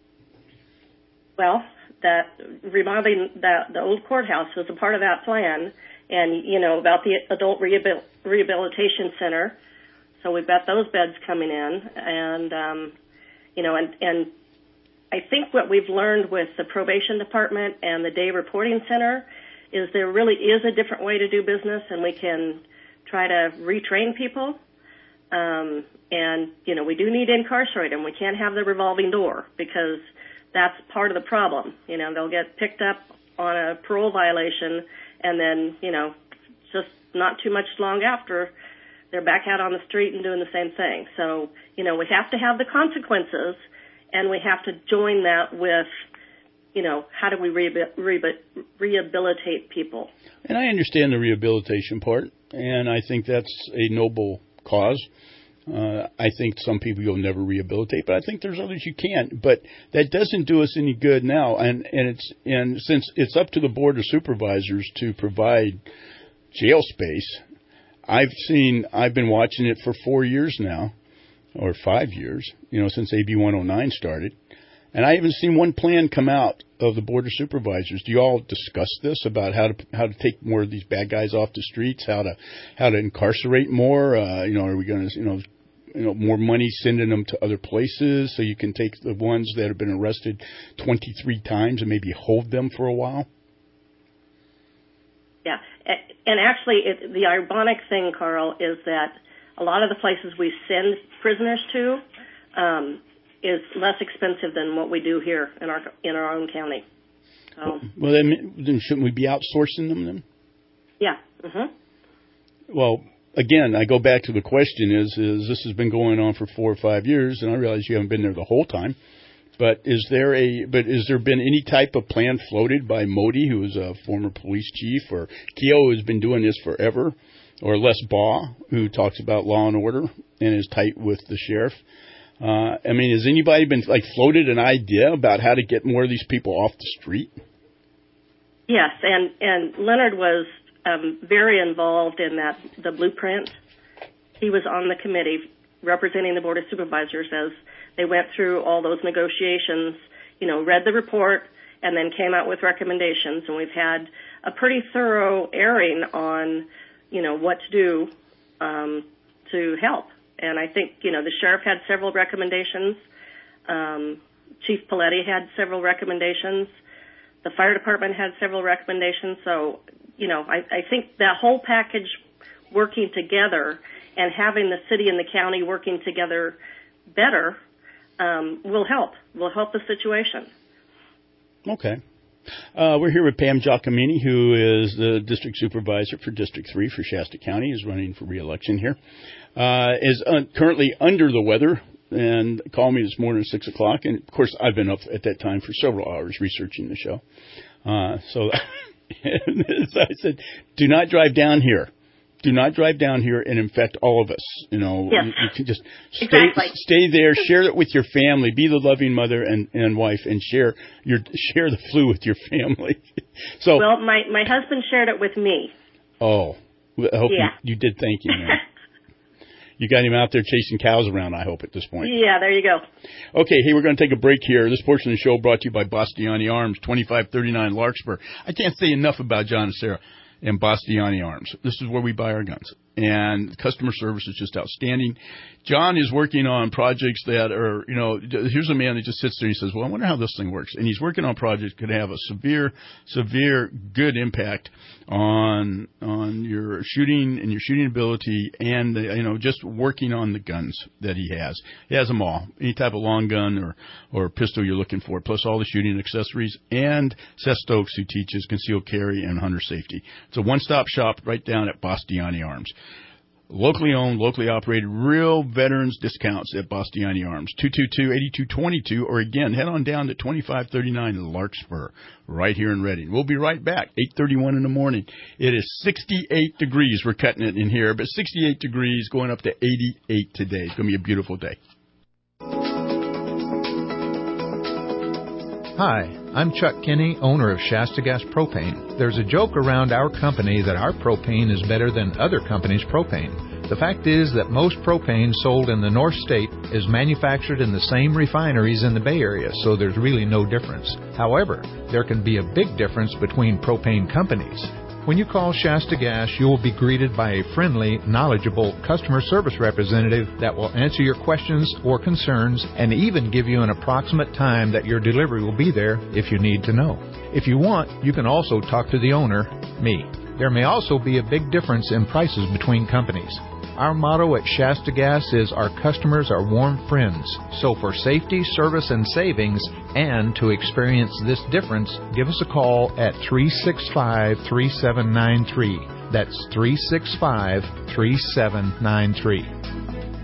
Well, that remodeling the old courthouse was a part of that plan, and, about the adult rehabilitation center. So we've got those beds coming in, and, and I think what we've learned with the probation department and the day reporting center is there really is a different way to do business, and we can try to retrain people. And, we do need to incarcerate them. We can't have the revolving door because that's part of the problem. They'll get picked up on a parole violation, and then, just not too much long after, they're back out on the street and doing the same thing. So, we have to have the consequences, and we have to join that with, how do we rehabilitate people? And I understand the rehabilitation part, and I think that's a noble cause. I think some people you'll never rehabilitate, but I think there's others you can't. But that doesn't do us any good now. And since it's up to the Board of Supervisors to provide jail space, I've been watching it for 4 years now, or 5 years, since AB 109 started. And I haven't seen one plan come out of the Board of Supervisors. Do you all discuss this about how to take more of these bad guys off the streets, how to incarcerate more? Are we going to, more money sending them to other places so you can take the ones that have been arrested 23 times and maybe hold them for a while? Yeah. And actually, the ironic thing, Carl, is that a lot of the places we send prisoners to is less expensive than what we do here in our own county. So. Well, then shouldn't we be outsourcing them then? Yeah. Mm-hmm. Well, again, I go back to the question is this has been going on for 4 or 5 years, and I realize you haven't been there the whole time. But is there been any type of plan floated by Modi, who is a former police chief, or Keogh, who's been doing this forever, or Les Baugh, who talks about law and order and is tight with the sheriff? Has anybody been floated an idea about how to get more of these people off the street? Yes, and Leonard was very involved in the blueprint. He was on the committee representing the Board of Supervisors as they went through all those negotiations, read the report, and then came out with recommendations. And we've had a pretty thorough airing on, what to do to help. And I think, the sheriff had several recommendations. Chief Paletti had several recommendations. The fire department had several recommendations. So, I think that whole package working together and having the city and the county working together better will help the situation. Okay. We're here with Pam Giacomini, who is the district supervisor for District 3 for Shasta County, is running for re-election here, is currently under the weather, and called me this morning at 6 o'clock. And, of course, I've been up at that time for several hours researching the show. So I said, do not drive down here. Do not drive down here and infect all of us. Yes. You can just stay there, share it with your family, be the loving mother and wife, and share the flu with your family. So, well, my husband shared it with me. Oh, I hope you did. Thank you, man. You got him out there chasing cows around, I hope, at this point. Yeah, there you go. Okay, hey, we're going to take a break here. This portion of the show brought to you by Bastiani Arms, 2539 Larkspur. I can't say enough about John and Sarah and Bastiani Arms. This is where we buy our guns. And customer service is just outstanding. John is working on projects that are, here's a man that just sits there and he says, well, I wonder how this thing works. And he's working on projects that could have a severe good impact on your shooting and your shooting ability and, just working on the guns that he has. He has them all. Any type of long gun or pistol you're looking for, plus all the shooting accessories. And Seth Stokes, who teaches concealed carry and hunter safety. It's a one-stop shop right down at Bastiani Arms. Locally owned, locally operated, real veterans discounts at Bastiani Arms. 222-8222, or again, head on down to 2539 Larkspur, right here in Reading. We'll be right back, 8:31 in the morning. It is 68 degrees. We're cutting it in here, but 68 degrees, going up to 88 today. It's going to be a beautiful day. Hi, I'm Chuck Kinney, owner of Shasta Gas Propane. There's a joke around our company that our propane is better than other companies' propane. The fact is that most propane sold in the North State is manufactured in the same refineries in the Bay Area, so there's really no difference. However, there can be a big difference between propane companies. When you call Shasta Gas, you will be greeted by a friendly, knowledgeable customer service representative that will answer your questions or concerns and even give you an approximate time that your delivery will be there if you need to know. If you want, you can also talk to the owner, me. There may also be a big difference in prices between companies. Our motto at Shasta Gas is our customers are warm friends. So for safety, service, and savings, and to experience this difference, give us a call at 365-3793. That's 365-3793.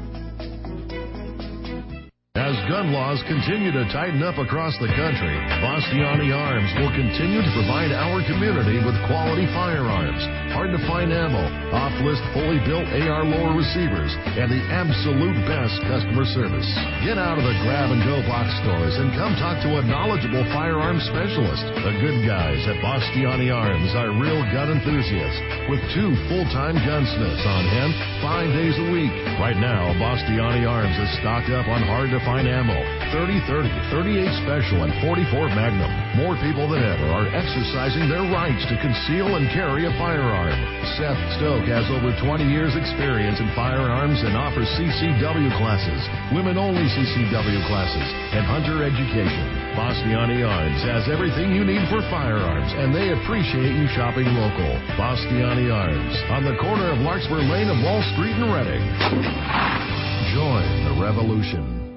As gun laws continue to tighten up across the country, Bastiani Arms will continue to provide our community with quality firearms, hard-to-find ammo, off-list fully built AR lower receivers, and the absolute best customer service. Get out of the grab-and-go box stores and come talk to a knowledgeable firearms specialist. The good guys at Bastiani Arms are real gun enthusiasts with 2 full-time gunsmiths on hand 5 days a week. Right now, Bastiani Arms is stocked up on hard-to-find ammo, 30-30, 38 Special, and 44 Magnum. More people than ever are exercising their rights to conceal and carry a firearm. Seth Stoke has over 20 years' experience in firearms and offers CCW classes, women-only CCW classes, and hunter education. Bastiani Arms has everything you need for firearms, and they appreciate you shopping local. Bastiani Arms, on the corner of Larkspur Lane and Wall Street in Reading. Join the revolution.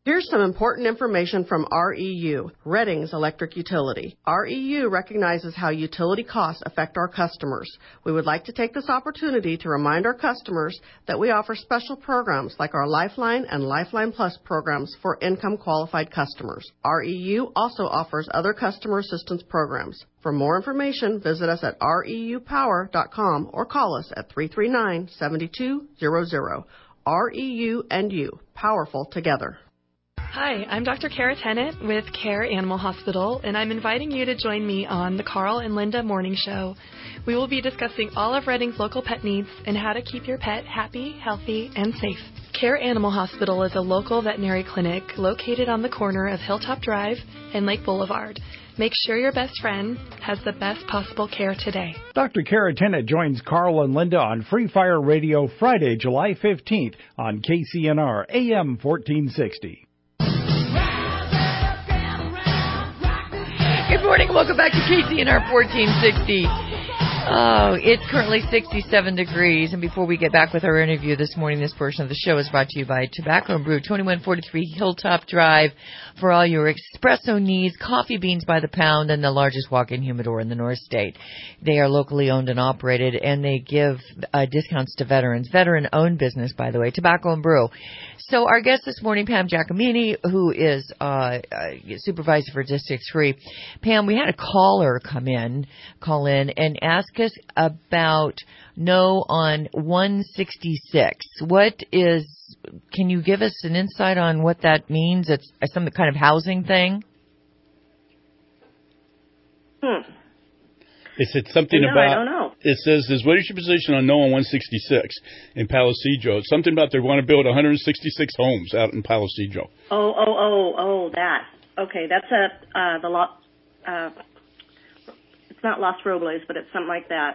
Here's some important information from REU, Redding's electric utility. REU recognizes how utility costs affect our customers. We would like to take this opportunity to remind our customers that we offer special programs like our Lifeline and Lifeline Plus programs for income-qualified customers. REU also offers other customer assistance programs. For more information, visit us at reupower.com or call us at 339-7200. REU and you, powerful together. Hi, I'm Dr. Kara Tennant with Care Animal Hospital, and I'm inviting you to join me on the Carl and Linda Morning Show. We will be discussing all of Redding's local pet needs and how to keep your pet happy, healthy, and safe. Care Animal Hospital is a local veterinary clinic located on the corner of Hilltop Drive and Lake Boulevard. Make sure your best friend has the best possible care today. Dr. Kara Tennant joins Carl and Linda on Free Fire Radio Friday, July 15th on KCNR AM 1460. Good morning. Welcome back to KCNR 1460. Oh, it's currently 67 degrees. And before we get back with our interview this morning, this portion of the show is brought to you by Tobacco and Brew, 2143 Hilltop Drive. For all your espresso needs, coffee beans by the pound, and the largest walk-in humidor in the North State. They are locally owned and operated, and they give discounts to veterans. Veteran-owned business, by the way, Tobacco and Brew. So our guest this morning, Pam Giacomini, who is supervisor for District 3. Pam, we had a caller call in and ask us about no on 166. Can you give us an insight on what that means? It's some kind of housing thing? It said something about, I don't know. It says, what is your position on no on 166 in Palo Cedro? Something about they want to build 166 homes out in Palo Cedro. That. Okay, that's the lot. It's not Los Robles, but it's something like that.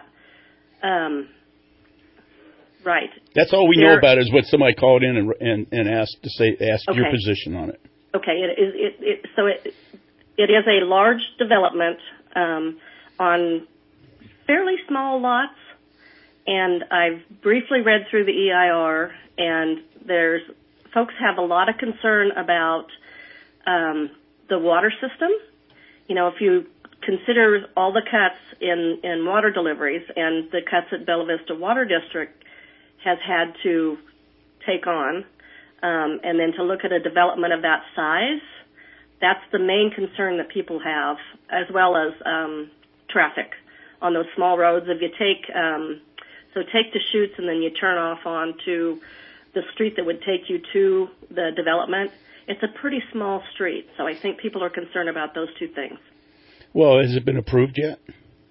Right. That's all we know about is what somebody called in and asked your position on it. Okay, it is a large development on fairly small lots, and I've briefly read through the EIR, and folks have a lot of concern about the water system. You know, if you consider all the cuts in water deliveries and the cuts that Bella Vista Water District has had to take on, and then to look at a development of that size, that's the main concern that people have, as well as traffic on those small roads. If you take the chutes and then you turn off onto the street that would take you to the development, it's a pretty small street. So I think people are concerned about those two things. Well, has it been approved yet?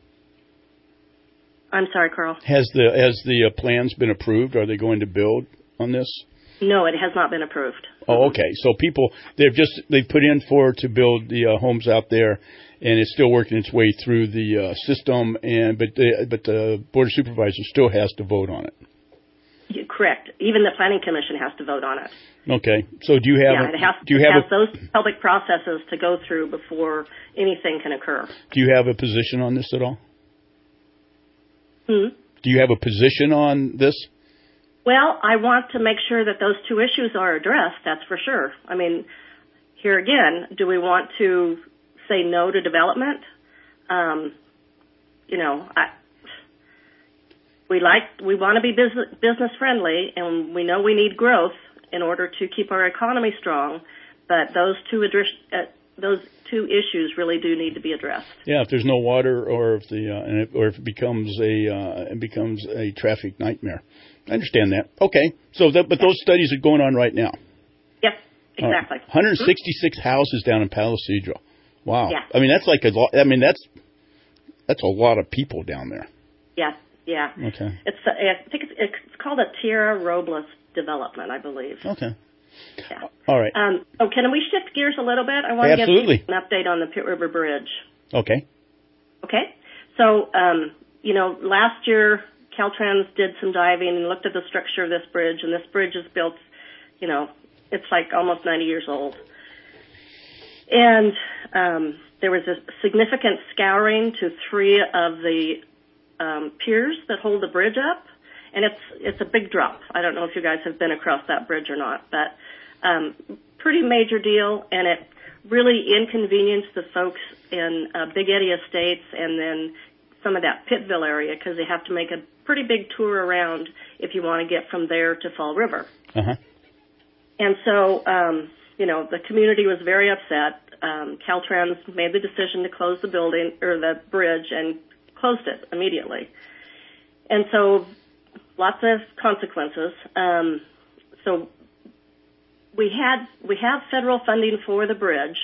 I'm sorry, Carl. Has the plans been approved? Are they going to build on this? No, it has not been approved. Oh, okay. So people they've put in to build the homes out there, and it's still working its way through the system. But the Board of Supervisors still has to vote on it. Correct. Even the Planning Commission has to vote on it. Okay. So do you have? Yeah, it has those public processes to go through before anything can occur. Do you have a position on this at all? Do you have a position on this? Well, I want to make sure that those two issues are addressed, that's for sure. I mean, here again, do we want to say no to development? We want to be business friendly, and we know we need growth in order to keep our economy strong, but those two issues really do need to be addressed. Yeah, if there's no water, or if it becomes a traffic nightmare. I understand that. Okay, but those studies are going on right now. Yes, exactly. 166 houses down in Palo Cedro. Wow. Yeah. I mean, that's like that's a lot of people down there. Yeah. Yeah. Okay. I think it's called a Tierra Robles development, I believe. Okay. Yeah. All right. Can we shift gears a little bit? I want to give you an update on the Pitt River Bridge. Okay. Okay. So, last year Caltrans did some diving and looked at the structure of this bridge, and this bridge is built, it's like almost 90 years old. And there was a significant scouring to 3 of the piers that hold the bridge up, and it's a big drop. I don't know if you guys have been across that bridge or not, but pretty major deal, and it really inconvenienced the folks in Big Eddy Estates and then some of that Pittville area because they have to make a pretty big tour around if you want to get from there to Fall River. Uh-huh. And so, the community was very upset. Caltrans made the decision to close the building or the bridge and closed it immediately. And so lots of consequences. So we have federal funding for the bridge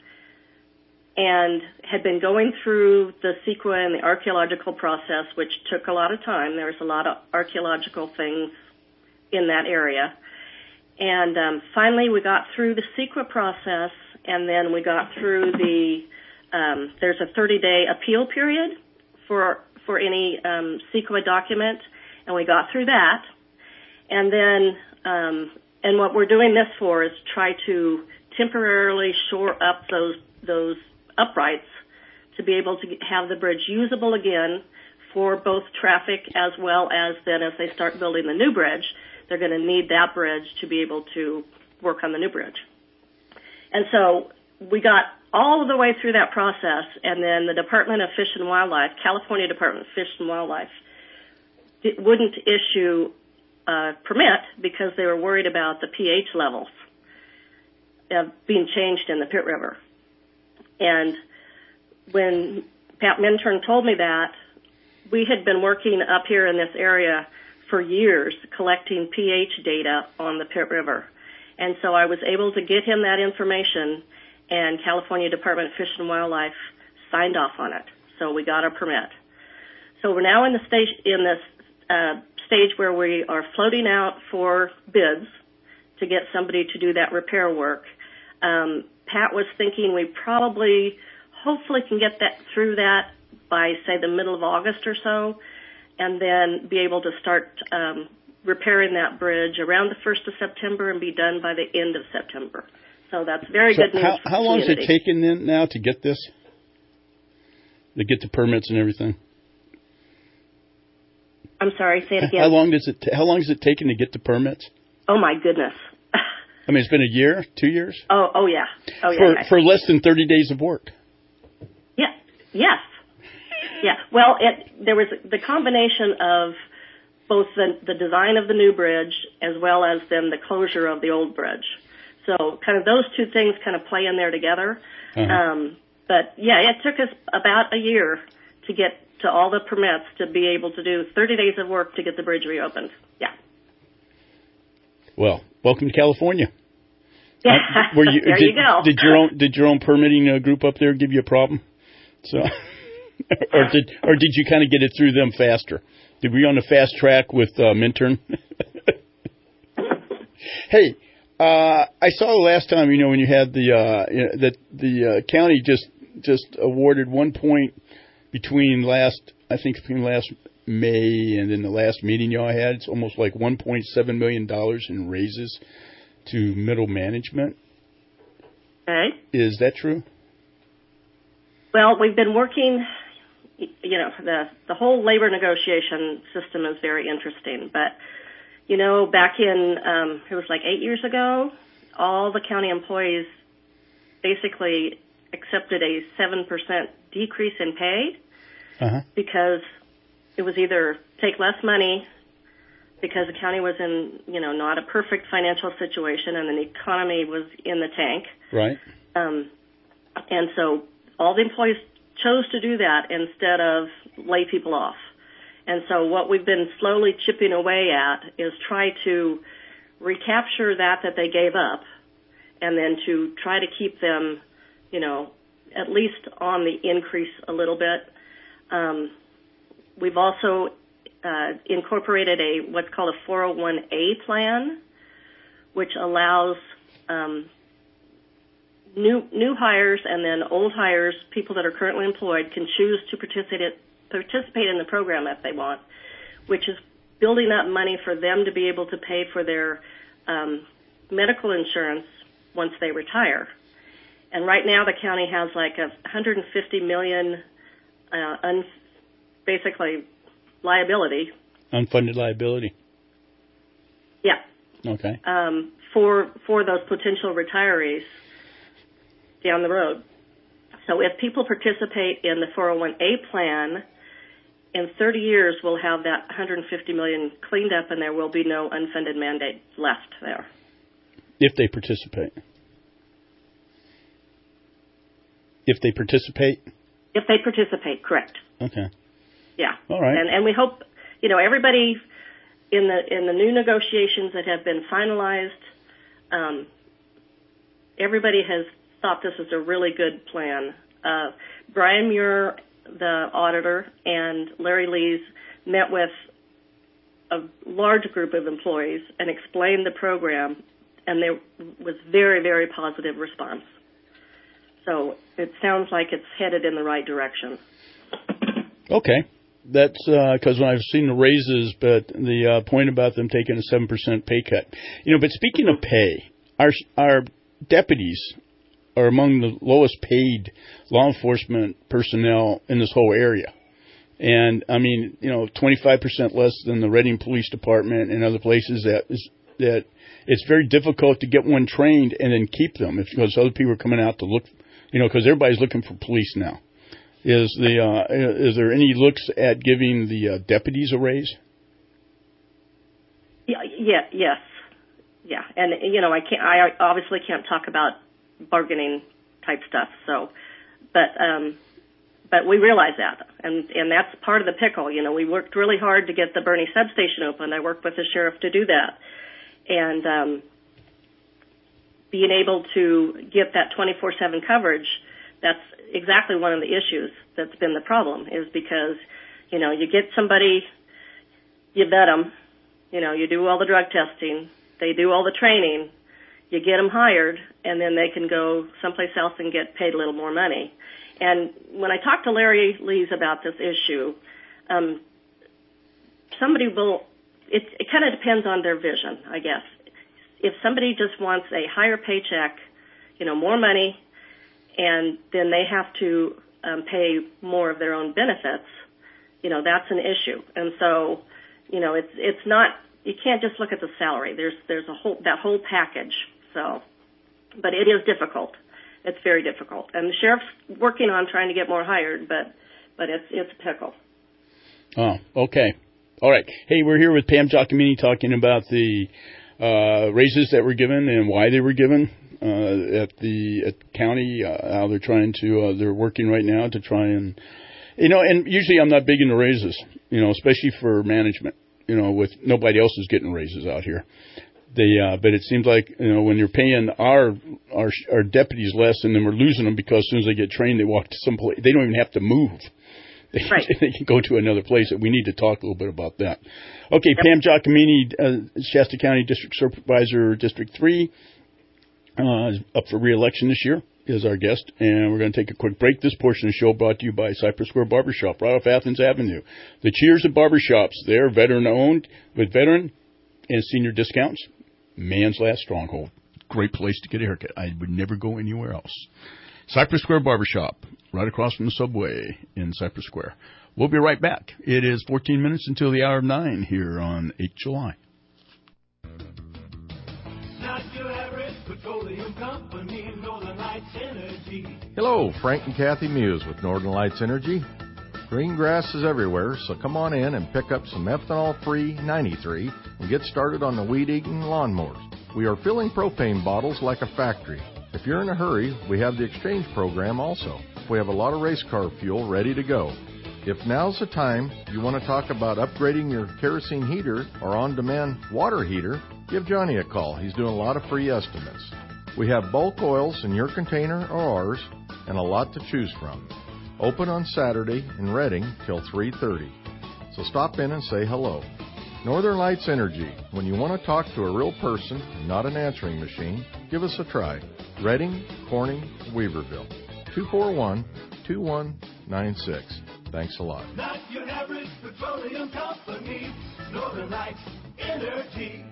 and had been going through the CEQA and the archaeological process, which took a lot of time. There was a lot of archaeological things in that area. And finally we got through the CEQA process, and then we got through there's a 30-day appeal period for any CEQA document, and we got through that. And then, and what we're doing this for is try to temporarily shore up those uprights to be able to have the bridge usable again for both traffic as well as then as they start building the new bridge, they're going to need that bridge to be able to work on the new bridge. And so we got all of the way through that process, and then the Department of Fish and Wildlife, California Department of Fish and Wildlife, wouldn't issue a permit because they were worried about the pH levels being changed in the Pitt River. And when Pat Minturn told me that, we had been working up here in this area for years collecting pH data on the Pitt River. And so I was able to get him that information, and California Department of Fish and Wildlife signed off on it. So we got our permit. So we're now in this stage where we are floating out for bids to get somebody to do that repair work. Pat was thinking we hopefully can get that through that by, say, the middle of August or so, and then be able to start repairing that bridge around the 1st of September and be done by the end of September. So that's very good news. How long has it taken then now to get this? To get the permits and everything? I'm sorry, say it again. How long has it taken to get the permits? Oh my goodness. I mean, it's been a year, 2 years? Oh yeah. For less than 30 days of work. Yeah. Yes. Yeah. Well, there was the combination of both the design of the new bridge as well as then the closure of the old bridge. So kind of those two things kind of play in there together. Uh-huh. But yeah, it took us about a year to get to all the permits to be able to do 30 days of work to get the bridge reopened. Yeah. Well, welcome to California. Yeah. There you go. Did your own permitting group up there give you a problem? So, or did you kind of get it through them faster? Did we on the fast track with Minturn? Hey, I saw the last time, when you had the county just awarded 1 point between last May and then the last meeting y'all had. It's almost like $1.7 million in raises to middle management. Okay. Is that true? Well, we've been working, the whole labor negotiation system is very interesting. But, back in, it was like 8 years ago, all the county employees basically accepted a 7% decrease in pay because it was either take less money because the county was in, not a perfect financial situation and the economy was in the tank. Right. And so all the employees chose to do that instead of lay people off. And so what we've been slowly chipping away at is try to recapture that they gave up and then to try to keep them, at least on the increase a little bit. We've also incorporated what's called a 401A plan, which allows new hires and then old hires, people that are currently employed, can choose to participate in the program if they want, which is building up money for them to be able to pay for their medical insurance once they retire. And right now the county has like $150 million basically liability. Unfunded liability. Yeah. Okay. for those potential retirees down the road. So if people participate in the 401A plan, in 30 years we'll have that $150 million cleaned up, and there will be no unfunded mandate left there. If they participate. If they participate? If they participate, correct. Okay. Yeah. All right. And we hope, everybody in the new negotiations that have been finalized, everybody has thought this is a really good plan. Brian Muir, the auditor, and Larry Lees met with a large group of employees and explained the program, and there was very, very positive response. So it sounds like it's headed in the right direction. Okay. That's because when I've seen the raises, but the point about them taking a 7% pay cut. But speaking of pay, our deputies are among the lowest paid law enforcement personnel in this whole area. And, 25% less than the Reading Police Department and other places that it's very difficult to get one trained and then keep them because other people are coming out to look, because everybody's looking for police now. Is there any looks at giving the deputies a raise? Yes. Yeah. And, I obviously can't talk about bargaining type stuff. So, but we realize that. And that's part of the pickle. We worked really hard to get the Bernie substation open. I worked with the sheriff to do that. And, being able to get that 24/7 coverage, that's exactly one of the issues that's been the problem, is because, you get somebody, you vet them, you do all the drug testing, they do all the training, you get them hired, and then they can go someplace else and get paid a little more money. And when I talked to Larry Lees about this issue, somebody will, it kind of depends on their vision, I guess. If somebody just wants a higher paycheck, more money, and then they have to pay more of their own benefits, that's an issue. And so, it's not, you can't just look at the salary. There's that whole package. So, but it is difficult. It's very difficult. And the sheriff's working on trying to get more hired, but it's a pickle. Oh, okay. All right. Hey, we're here with Pam Giacomini talking about the raises that were given and why they were given at the county, how they're trying to, they're working right now to try and, and usually I'm not big into raises, especially for management, with nobody else is getting raises out here. But it seems like, when you're paying our deputies less and then we're losing them because as soon as they get trained, they walk to some place, they don't even have to move. Right. They can go to another place. We need to talk a little bit about that. Okay, yep. Pam Giacomini, Shasta County District Supervisor, District 3, up for re-election this year, is our guest. And we're going to take a quick break. This portion of the show brought to you by Cypress Square Barbershop, right off Athens Avenue. The Cheers of Barbershops. They're veteran-owned with veteran and senior discounts. Man's last stronghold. Great place to get a haircut. I would never go anywhere else. Cypress Square Barbershop, right across from the subway in Cypress Square. We'll be right back. It is 14 minutes until the hour of 9 here on 8th July. Not your average petroleum company, Northern Lights Energy. Hello, Frank and Kathy Muse with Northern Lights Energy. Green grass is everywhere, so come on in and pick up some ethanol-free 93 and get started on the weed-eating lawnmowers. We are filling propane bottles like a factory. If you're in a hurry, we have the exchange program also. We have a lot of race car fuel ready to go. If now's the time you want to talk about upgrading your kerosene heater or on-demand water heater, give Johnny a call. He's doing a lot of free estimates. We have bulk oils in your container or ours and a lot to choose from. Open on Saturday in Reading till 3:30. So stop in and say hello. Northern Lights Energy. When you want to talk to a real person, not an answering machine, give us a try. Reading, Corning, Weaverville. 241-2196. Thanks a lot. Not your average petroleum company, Northern Lights Energy.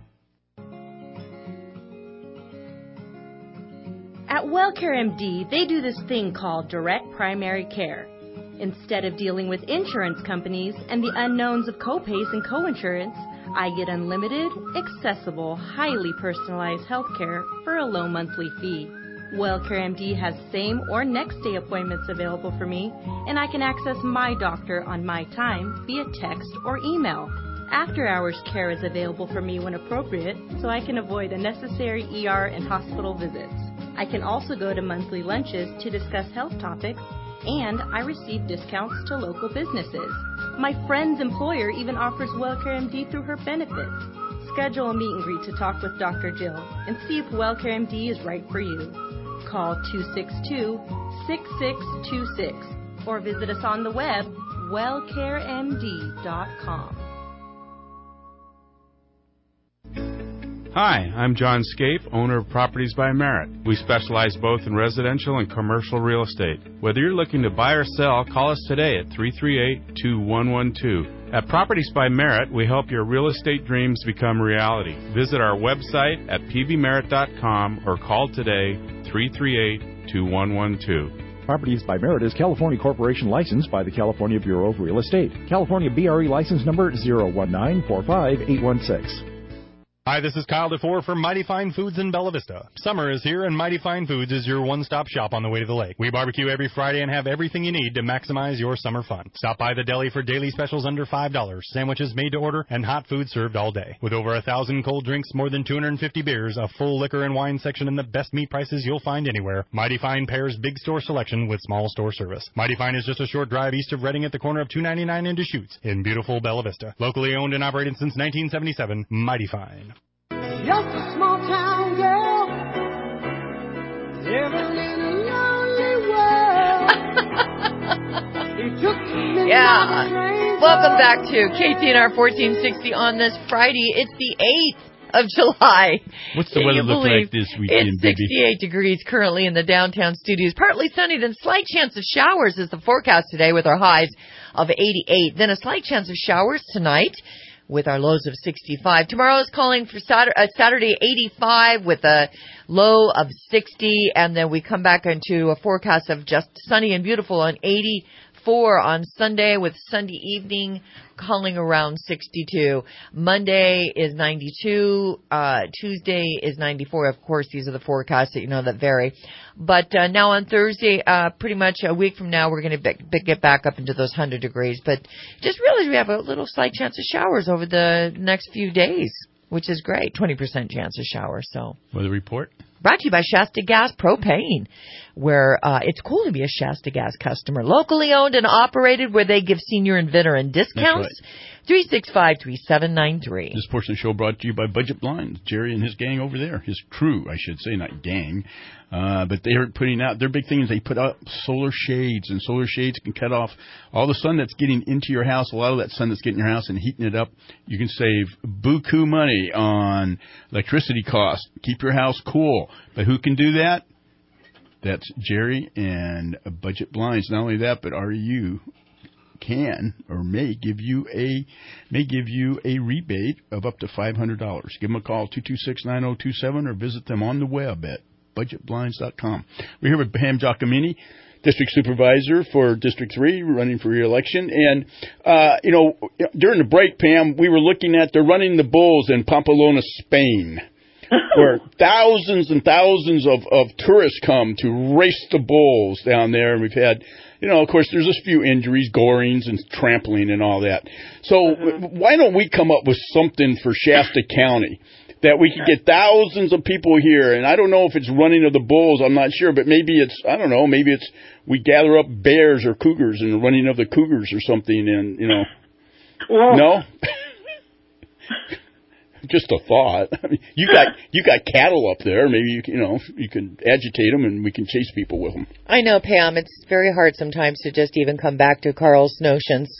At WellCare MD, they do this thing called direct primary care. Instead of dealing with insurance companies and the unknowns of copays and coinsurance, I get unlimited, accessible, highly personalized health care for a low monthly fee. WellCare MD has same or next day appointments available for me, and I can access my doctor on my time via text or email. After-hours care is available for me when appropriate, so I can avoid unnecessary ER and hospital visits. I can also go to monthly lunches to discuss health topics, and I receive discounts to local businesses. My friend's employer even offers WellCare MD through her benefits. Schedule a meet and greet to talk with Dr. Jill and see if WellCare MD is right for you. Call 262-6626 or visit us on the web, wellcaremd.com. Hi, I'm John Scape, owner of Properties by Merit. We specialize both in residential and commercial real estate. Whether you're looking to buy or sell, call us today at 338-2112. At Properties by Merit, we help your real estate dreams become reality. Visit our website at pvmerit.com or call today 338-2112. Properties by Merit is California Corporation licensed by the California Bureau of Real Estate. California BRE license number 019-45816. Hi, this is Kyle DeFore from Mighty Fine Foods in Bella Vista. Summer is here, and Mighty Fine Foods is your one-stop shop on the way to the lake. We barbecue every Friday and have everything you need to maximize your summer fun. Stop by the deli for daily specials under $5, sandwiches made to order, and hot food served all day. With over 1,000 cold drinks, more than 250 beers, a full liquor and wine section, and the best meat prices you'll find anywhere, Mighty Fine pairs big store selection with small store service. Mighty Fine is just a short drive east of Redding at the corner of 299 and Deschutes in beautiful Bella Vista. Locally owned and operated since 1977, Mighty Fine. Just a small town girl living in a lonely world. Yeah. Welcome back to KTNR 1460 on this Friday. It's the 8th of July. What's the weather look like this weekend, It's 68 degrees currently in the downtown studios. Partly sunny, then slight chance of showers is the forecast today with our highs of 88. Then a slight chance of showers tonight with our lows of 65. Tomorrow is calling for Saturday 85 with a low of 60, and then we come back into a forecast of just sunny and beautiful on 84 on Sunday with Sunday evening calling around 62. Monday is 92. Tuesday is 94. Of course, these are the forecasts that you know that vary. But now on Thursday, pretty much a week from now, we're going to get back up into those 100 degrees. But just realize we have a little slight chance of showers over the next few days, which is great. 20% chance of showers. So weather report brought to you by Shasta Gas Propane, where it's cool to be a Shasta Gas customer. Locally owned and operated, where they give senior and veteran discounts. 365-3793. This portion of the show brought to you by Budget Blinds. Jerry and his gang over there, his crew, I should say, not gang. But they are putting out, their big thing is they put out solar shades, and solar shades can cut off all the sun that's getting into your house, a lot of that sun that's getting in your house and heating it up. You can save buku money on electricity costs. Keep your house cool. But who can do that? That's Jerry and Budget Blinds. Not only that, but REU can or may give you a rebate of up to $500. Give them a call 226-9027 or visit them on the web at budgetblinds.com. We're here with Pam Giacomini, District Supervisor for District 3, running for re-election. And, during the break, Pam, we were looking at they're running the bulls in Pamplona, Spain, where thousands and thousands of tourists come to race the bulls down there. And we've had, of course, there's a few injuries, gorings and trampling and all that. So why don't we come up with something for Shasta County that we could get thousands of people here? And I don't know if it's running of the bulls, I'm not sure, but maybe it's, I don't know, maybe it's we gather up bears or cougars and the running of the cougars or something, and, Well, no? Just a thought. I mean, you got cattle up there. Maybe you can agitate them and we can chase people with them. I know, Pam. It's very hard sometimes to just even come back to Carl's notions.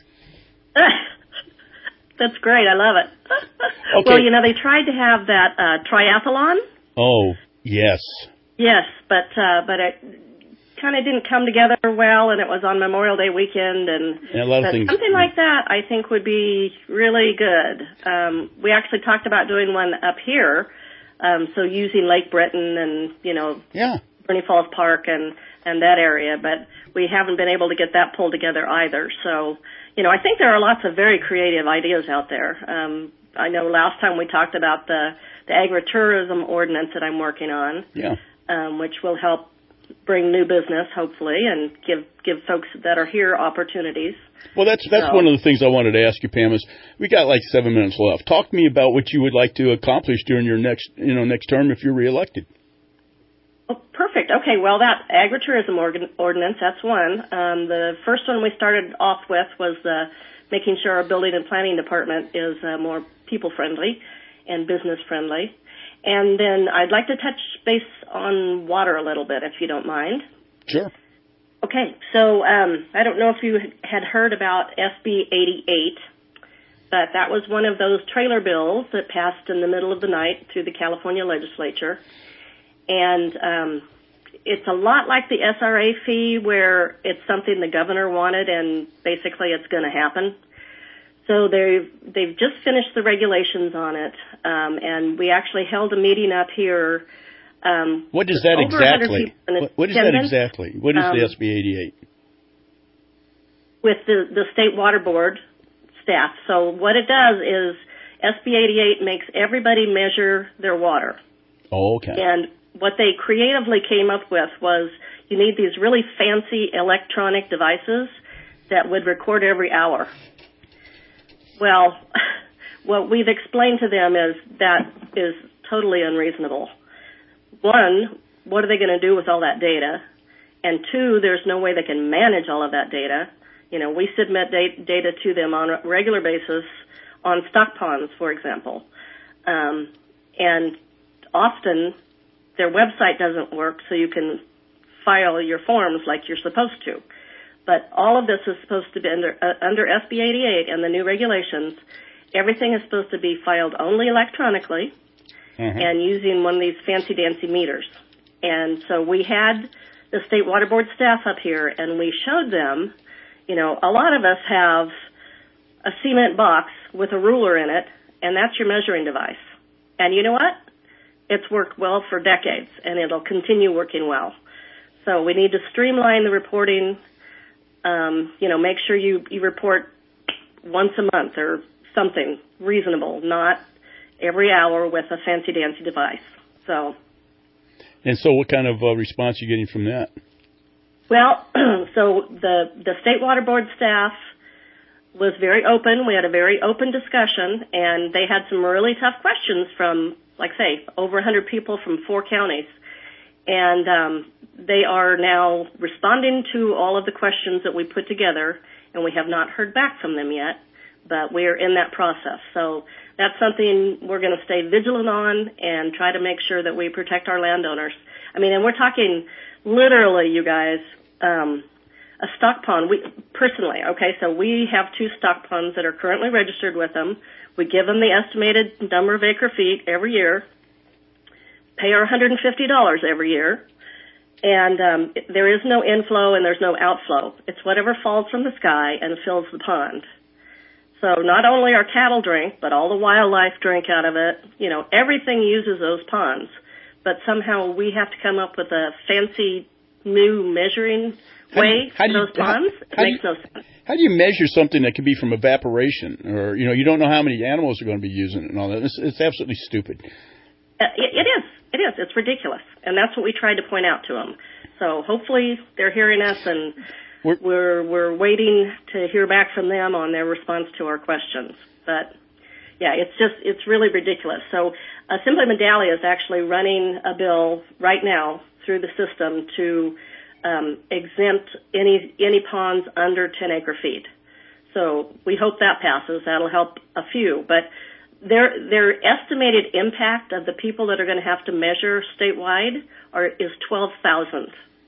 That's great. I love it. Okay. Well, they tried to have that triathlon. Oh, yes. Yes, but it kind of didn't come together well, and it was on Memorial Day weekend, and a lot of things. Something like that I think would be really good. We actually talked about doing one up here, so using Lake Breton and Bernie Falls Park and that area, but we haven't been able to get that pulled together either. So I think there are lots of very creative ideas out there. I know last time we talked about the agritourism ordinance that I'm working on, which will help bring new business, hopefully, and give folks that are here opportunities. Well, that's one of the things I wanted to ask you, Pam, is we got like 7 minutes left. Talk to me about what you would like to accomplish during your next term if you're reelected. Oh, perfect. Okay, well, that agritourism ordinance, that's one. The first one we started off with was making sure our building and planning department is more people-friendly and business-friendly. And then I'd like to touch base on water a little bit, if you don't mind. Sure. Okay, so I don't know if you had heard about SB 88, but that was one of those trailer bills that passed in the middle of the night through the California legislature. And it's a lot like the SRA fee, where it's something the governor wanted and basically it's going to happen. So they've just finished the regulations on it, and we actually held a meeting up here. What is that exactly? What is that exactly? What is the SB 88? With the State Water Board staff. So what it does is SB 88 makes everybody measure their water. Oh, okay. And what they creatively came up with was you need these really fancy electronic devices that would record every hour. Well, what we've explained to them is that is totally unreasonable. One, what are they going to do with all that data? And two, there's no way they can manage all of that data. You know, we submit data to them on a regular basis on stock ponds, for example. And often their website doesn't work, so you can file your forms like you're supposed to. But all of this is supposed to be under SB 88 and the new regulations. Everything is supposed to be filed only electronically and using one of these fancy-dancy meters. And so we had the State Water Board staff up here, and we showed them, you know, a lot of us have a cement box with a ruler in it, and that's your measuring device. And you know what? It's worked well for decades, and it'll continue working well. So we need to streamline the reporting. You know, make sure you report once a month or something reasonable, not every hour with a fancy-dancy device. So. And so what kind of response are you getting from that? Well, so the State Water Board staff was very open. We had a very open discussion, and they had some really tough questions from, like say, over 100 people from 4 counties. And they are now responding to all of the questions that we put together, and we have not heard back from them yet, but we're in that process. So that's something we're going to stay vigilant on and try to make sure that we protect our landowners. I mean, and we're talking literally, you guys, a stock pond. So we have 2 stock ponds that are currently registered with them. We give them the estimated number of acre feet every year, pay our $150 every year, and there is no inflow and there's no outflow. It's whatever falls from the sky and fills the pond. So not only our cattle drink, but all the wildlife drink out of it. You know, everything uses those ponds. But somehow we have to come up with a fancy new measuring way for those ponds. It makes no sense. How do you measure something that could be from evaporation? Or, you know, you don't know how many animals are going to be using it and all that. It's absolutely stupid. It is. It's ridiculous. And that's what we tried to point out to them. So hopefully they're hearing us, and we're waiting to hear back from them on their response to our questions. But yeah, it's really ridiculous. So Assembly Medallia is actually running a bill right now through the system to exempt any ponds under 10 acre feet. So we hope that passes. That'll help a few. But their estimated impact of the people that are going to have to measure statewide is 12,000.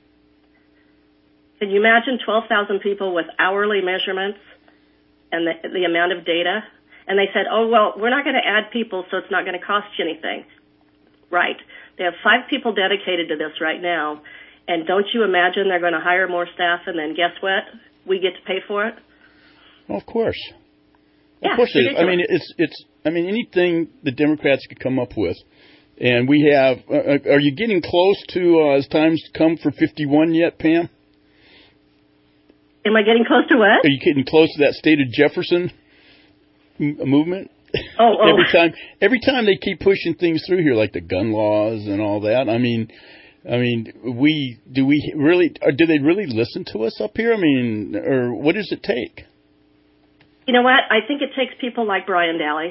Can you imagine 12,000 people with hourly measurements and the amount of data? And they said, oh, well, we're not going to add people, so it's not going to cost you anything. Right. They have 5 people dedicated to this right now. And don't you imagine they're going to hire more staff, and then guess what? We get to pay for it? Well, of course. Yeah, of course it is. I mean, I mean, anything the Democrats could come up with. And we have, are you getting close to, as times come for 51 yet, Pam? Am I getting close to what? Are you getting close to that state of Jefferson movement? Every time they keep pushing things through here, like the gun laws and all that. Do they really listen to us up here? Or what does it take? You know what? I think it takes people like Brian Daly.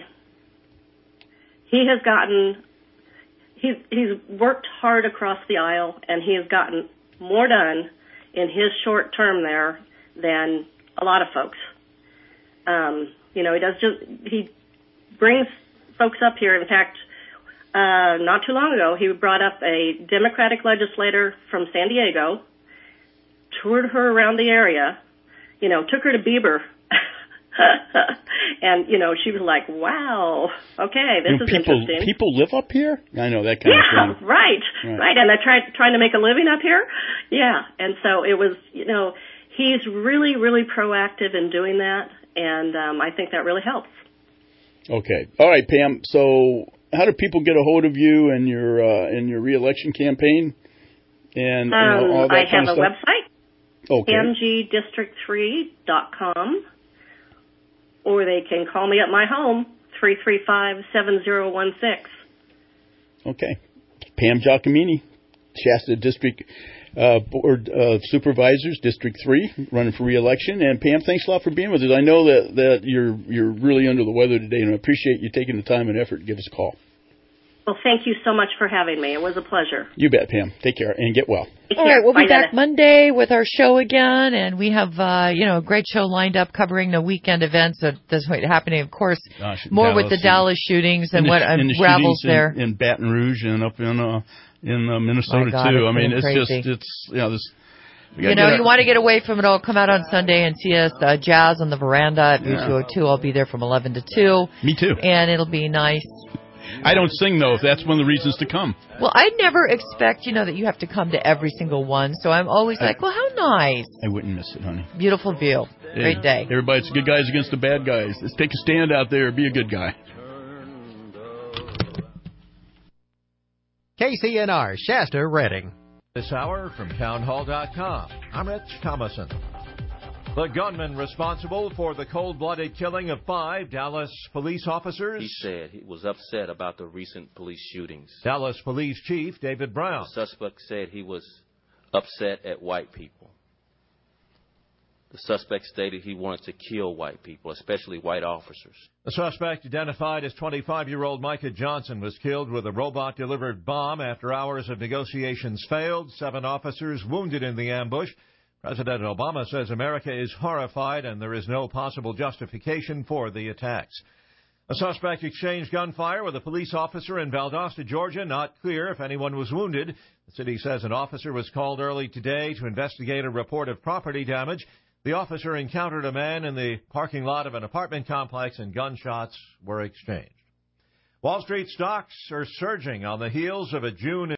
He's worked hard across the aisle, and he has gotten more done in his short term there than a lot of folks. He brings folks up here. In fact, not too long ago, he brought up a Democratic legislator from San Diego, toured her around the area, took her to Bieber. And, she was like, wow, okay, this is interesting. People live up here? I know, that kind of thing. Right. And they're trying to make a living up here? Yeah. And so it was, he's really, really proactive in doing that, and I think that really helps. Okay. All right, Pam. So how do people get a hold of you and your re-election campaign? And all that I kind have of a stuff? website, okay. mgdistrict3.com. Or they can call me at my home, 335-7016. Okay. Pam Giacomini, Shasta District Board of Supervisors, District 3, running for re-election. And Pam, thanks a lot for being with us. I know that you're really under the weather today, and I appreciate you taking the time and effort to give us a call. Well, thank you so much for having me. It was a pleasure. You bet, Pam. Take care and get well. All right, we'll be back Monday with our show again, and we have a great show lined up covering the weekend events that's happening. Of course, more Dallas with the Dallas shootings and what unravels there in Baton Rouge and up in Minnesota God, too. You want to get away from it all, come out on Sunday and see us jazz on the veranda at B202. I'll be there from 11 to 2. Me too. And it'll be nice. I don't sing, though, if that's one of the reasons to come. Well, I never expect, that you have to come to every single one, so I'm always like, well, how nice. I wouldn't miss it, honey. Beautiful view. Yeah. Great day. Everybody's good guys against the bad guys. Let's take a stand out there. Be a good guy. KCNR, Shasta, Redding. This hour from townhall.com. I'm Rich Thomason. The gunman responsible for the cold-blooded killing of 5 Dallas police officers. He said he was upset about the recent police shootings. Dallas Police Chief David Brown. The suspect said he was upset at white people. The suspect stated he wanted to kill white people, especially white officers. The suspect, identified as 25-year-old Micah Johnson, was killed with a robot-delivered bomb after hours of negotiations failed. 7 officers wounded in the ambush. President Obama says America is horrified and there is no possible justification for the attacks. A suspect exchanged gunfire with a police officer in Valdosta, Georgia. Not clear if anyone was wounded. The city says an officer was called early today to investigate a report of property damage. The officer encountered a man in the parking lot of an apartment complex and gunshots were exchanged. Wall Street stocks are surging on the heels of a June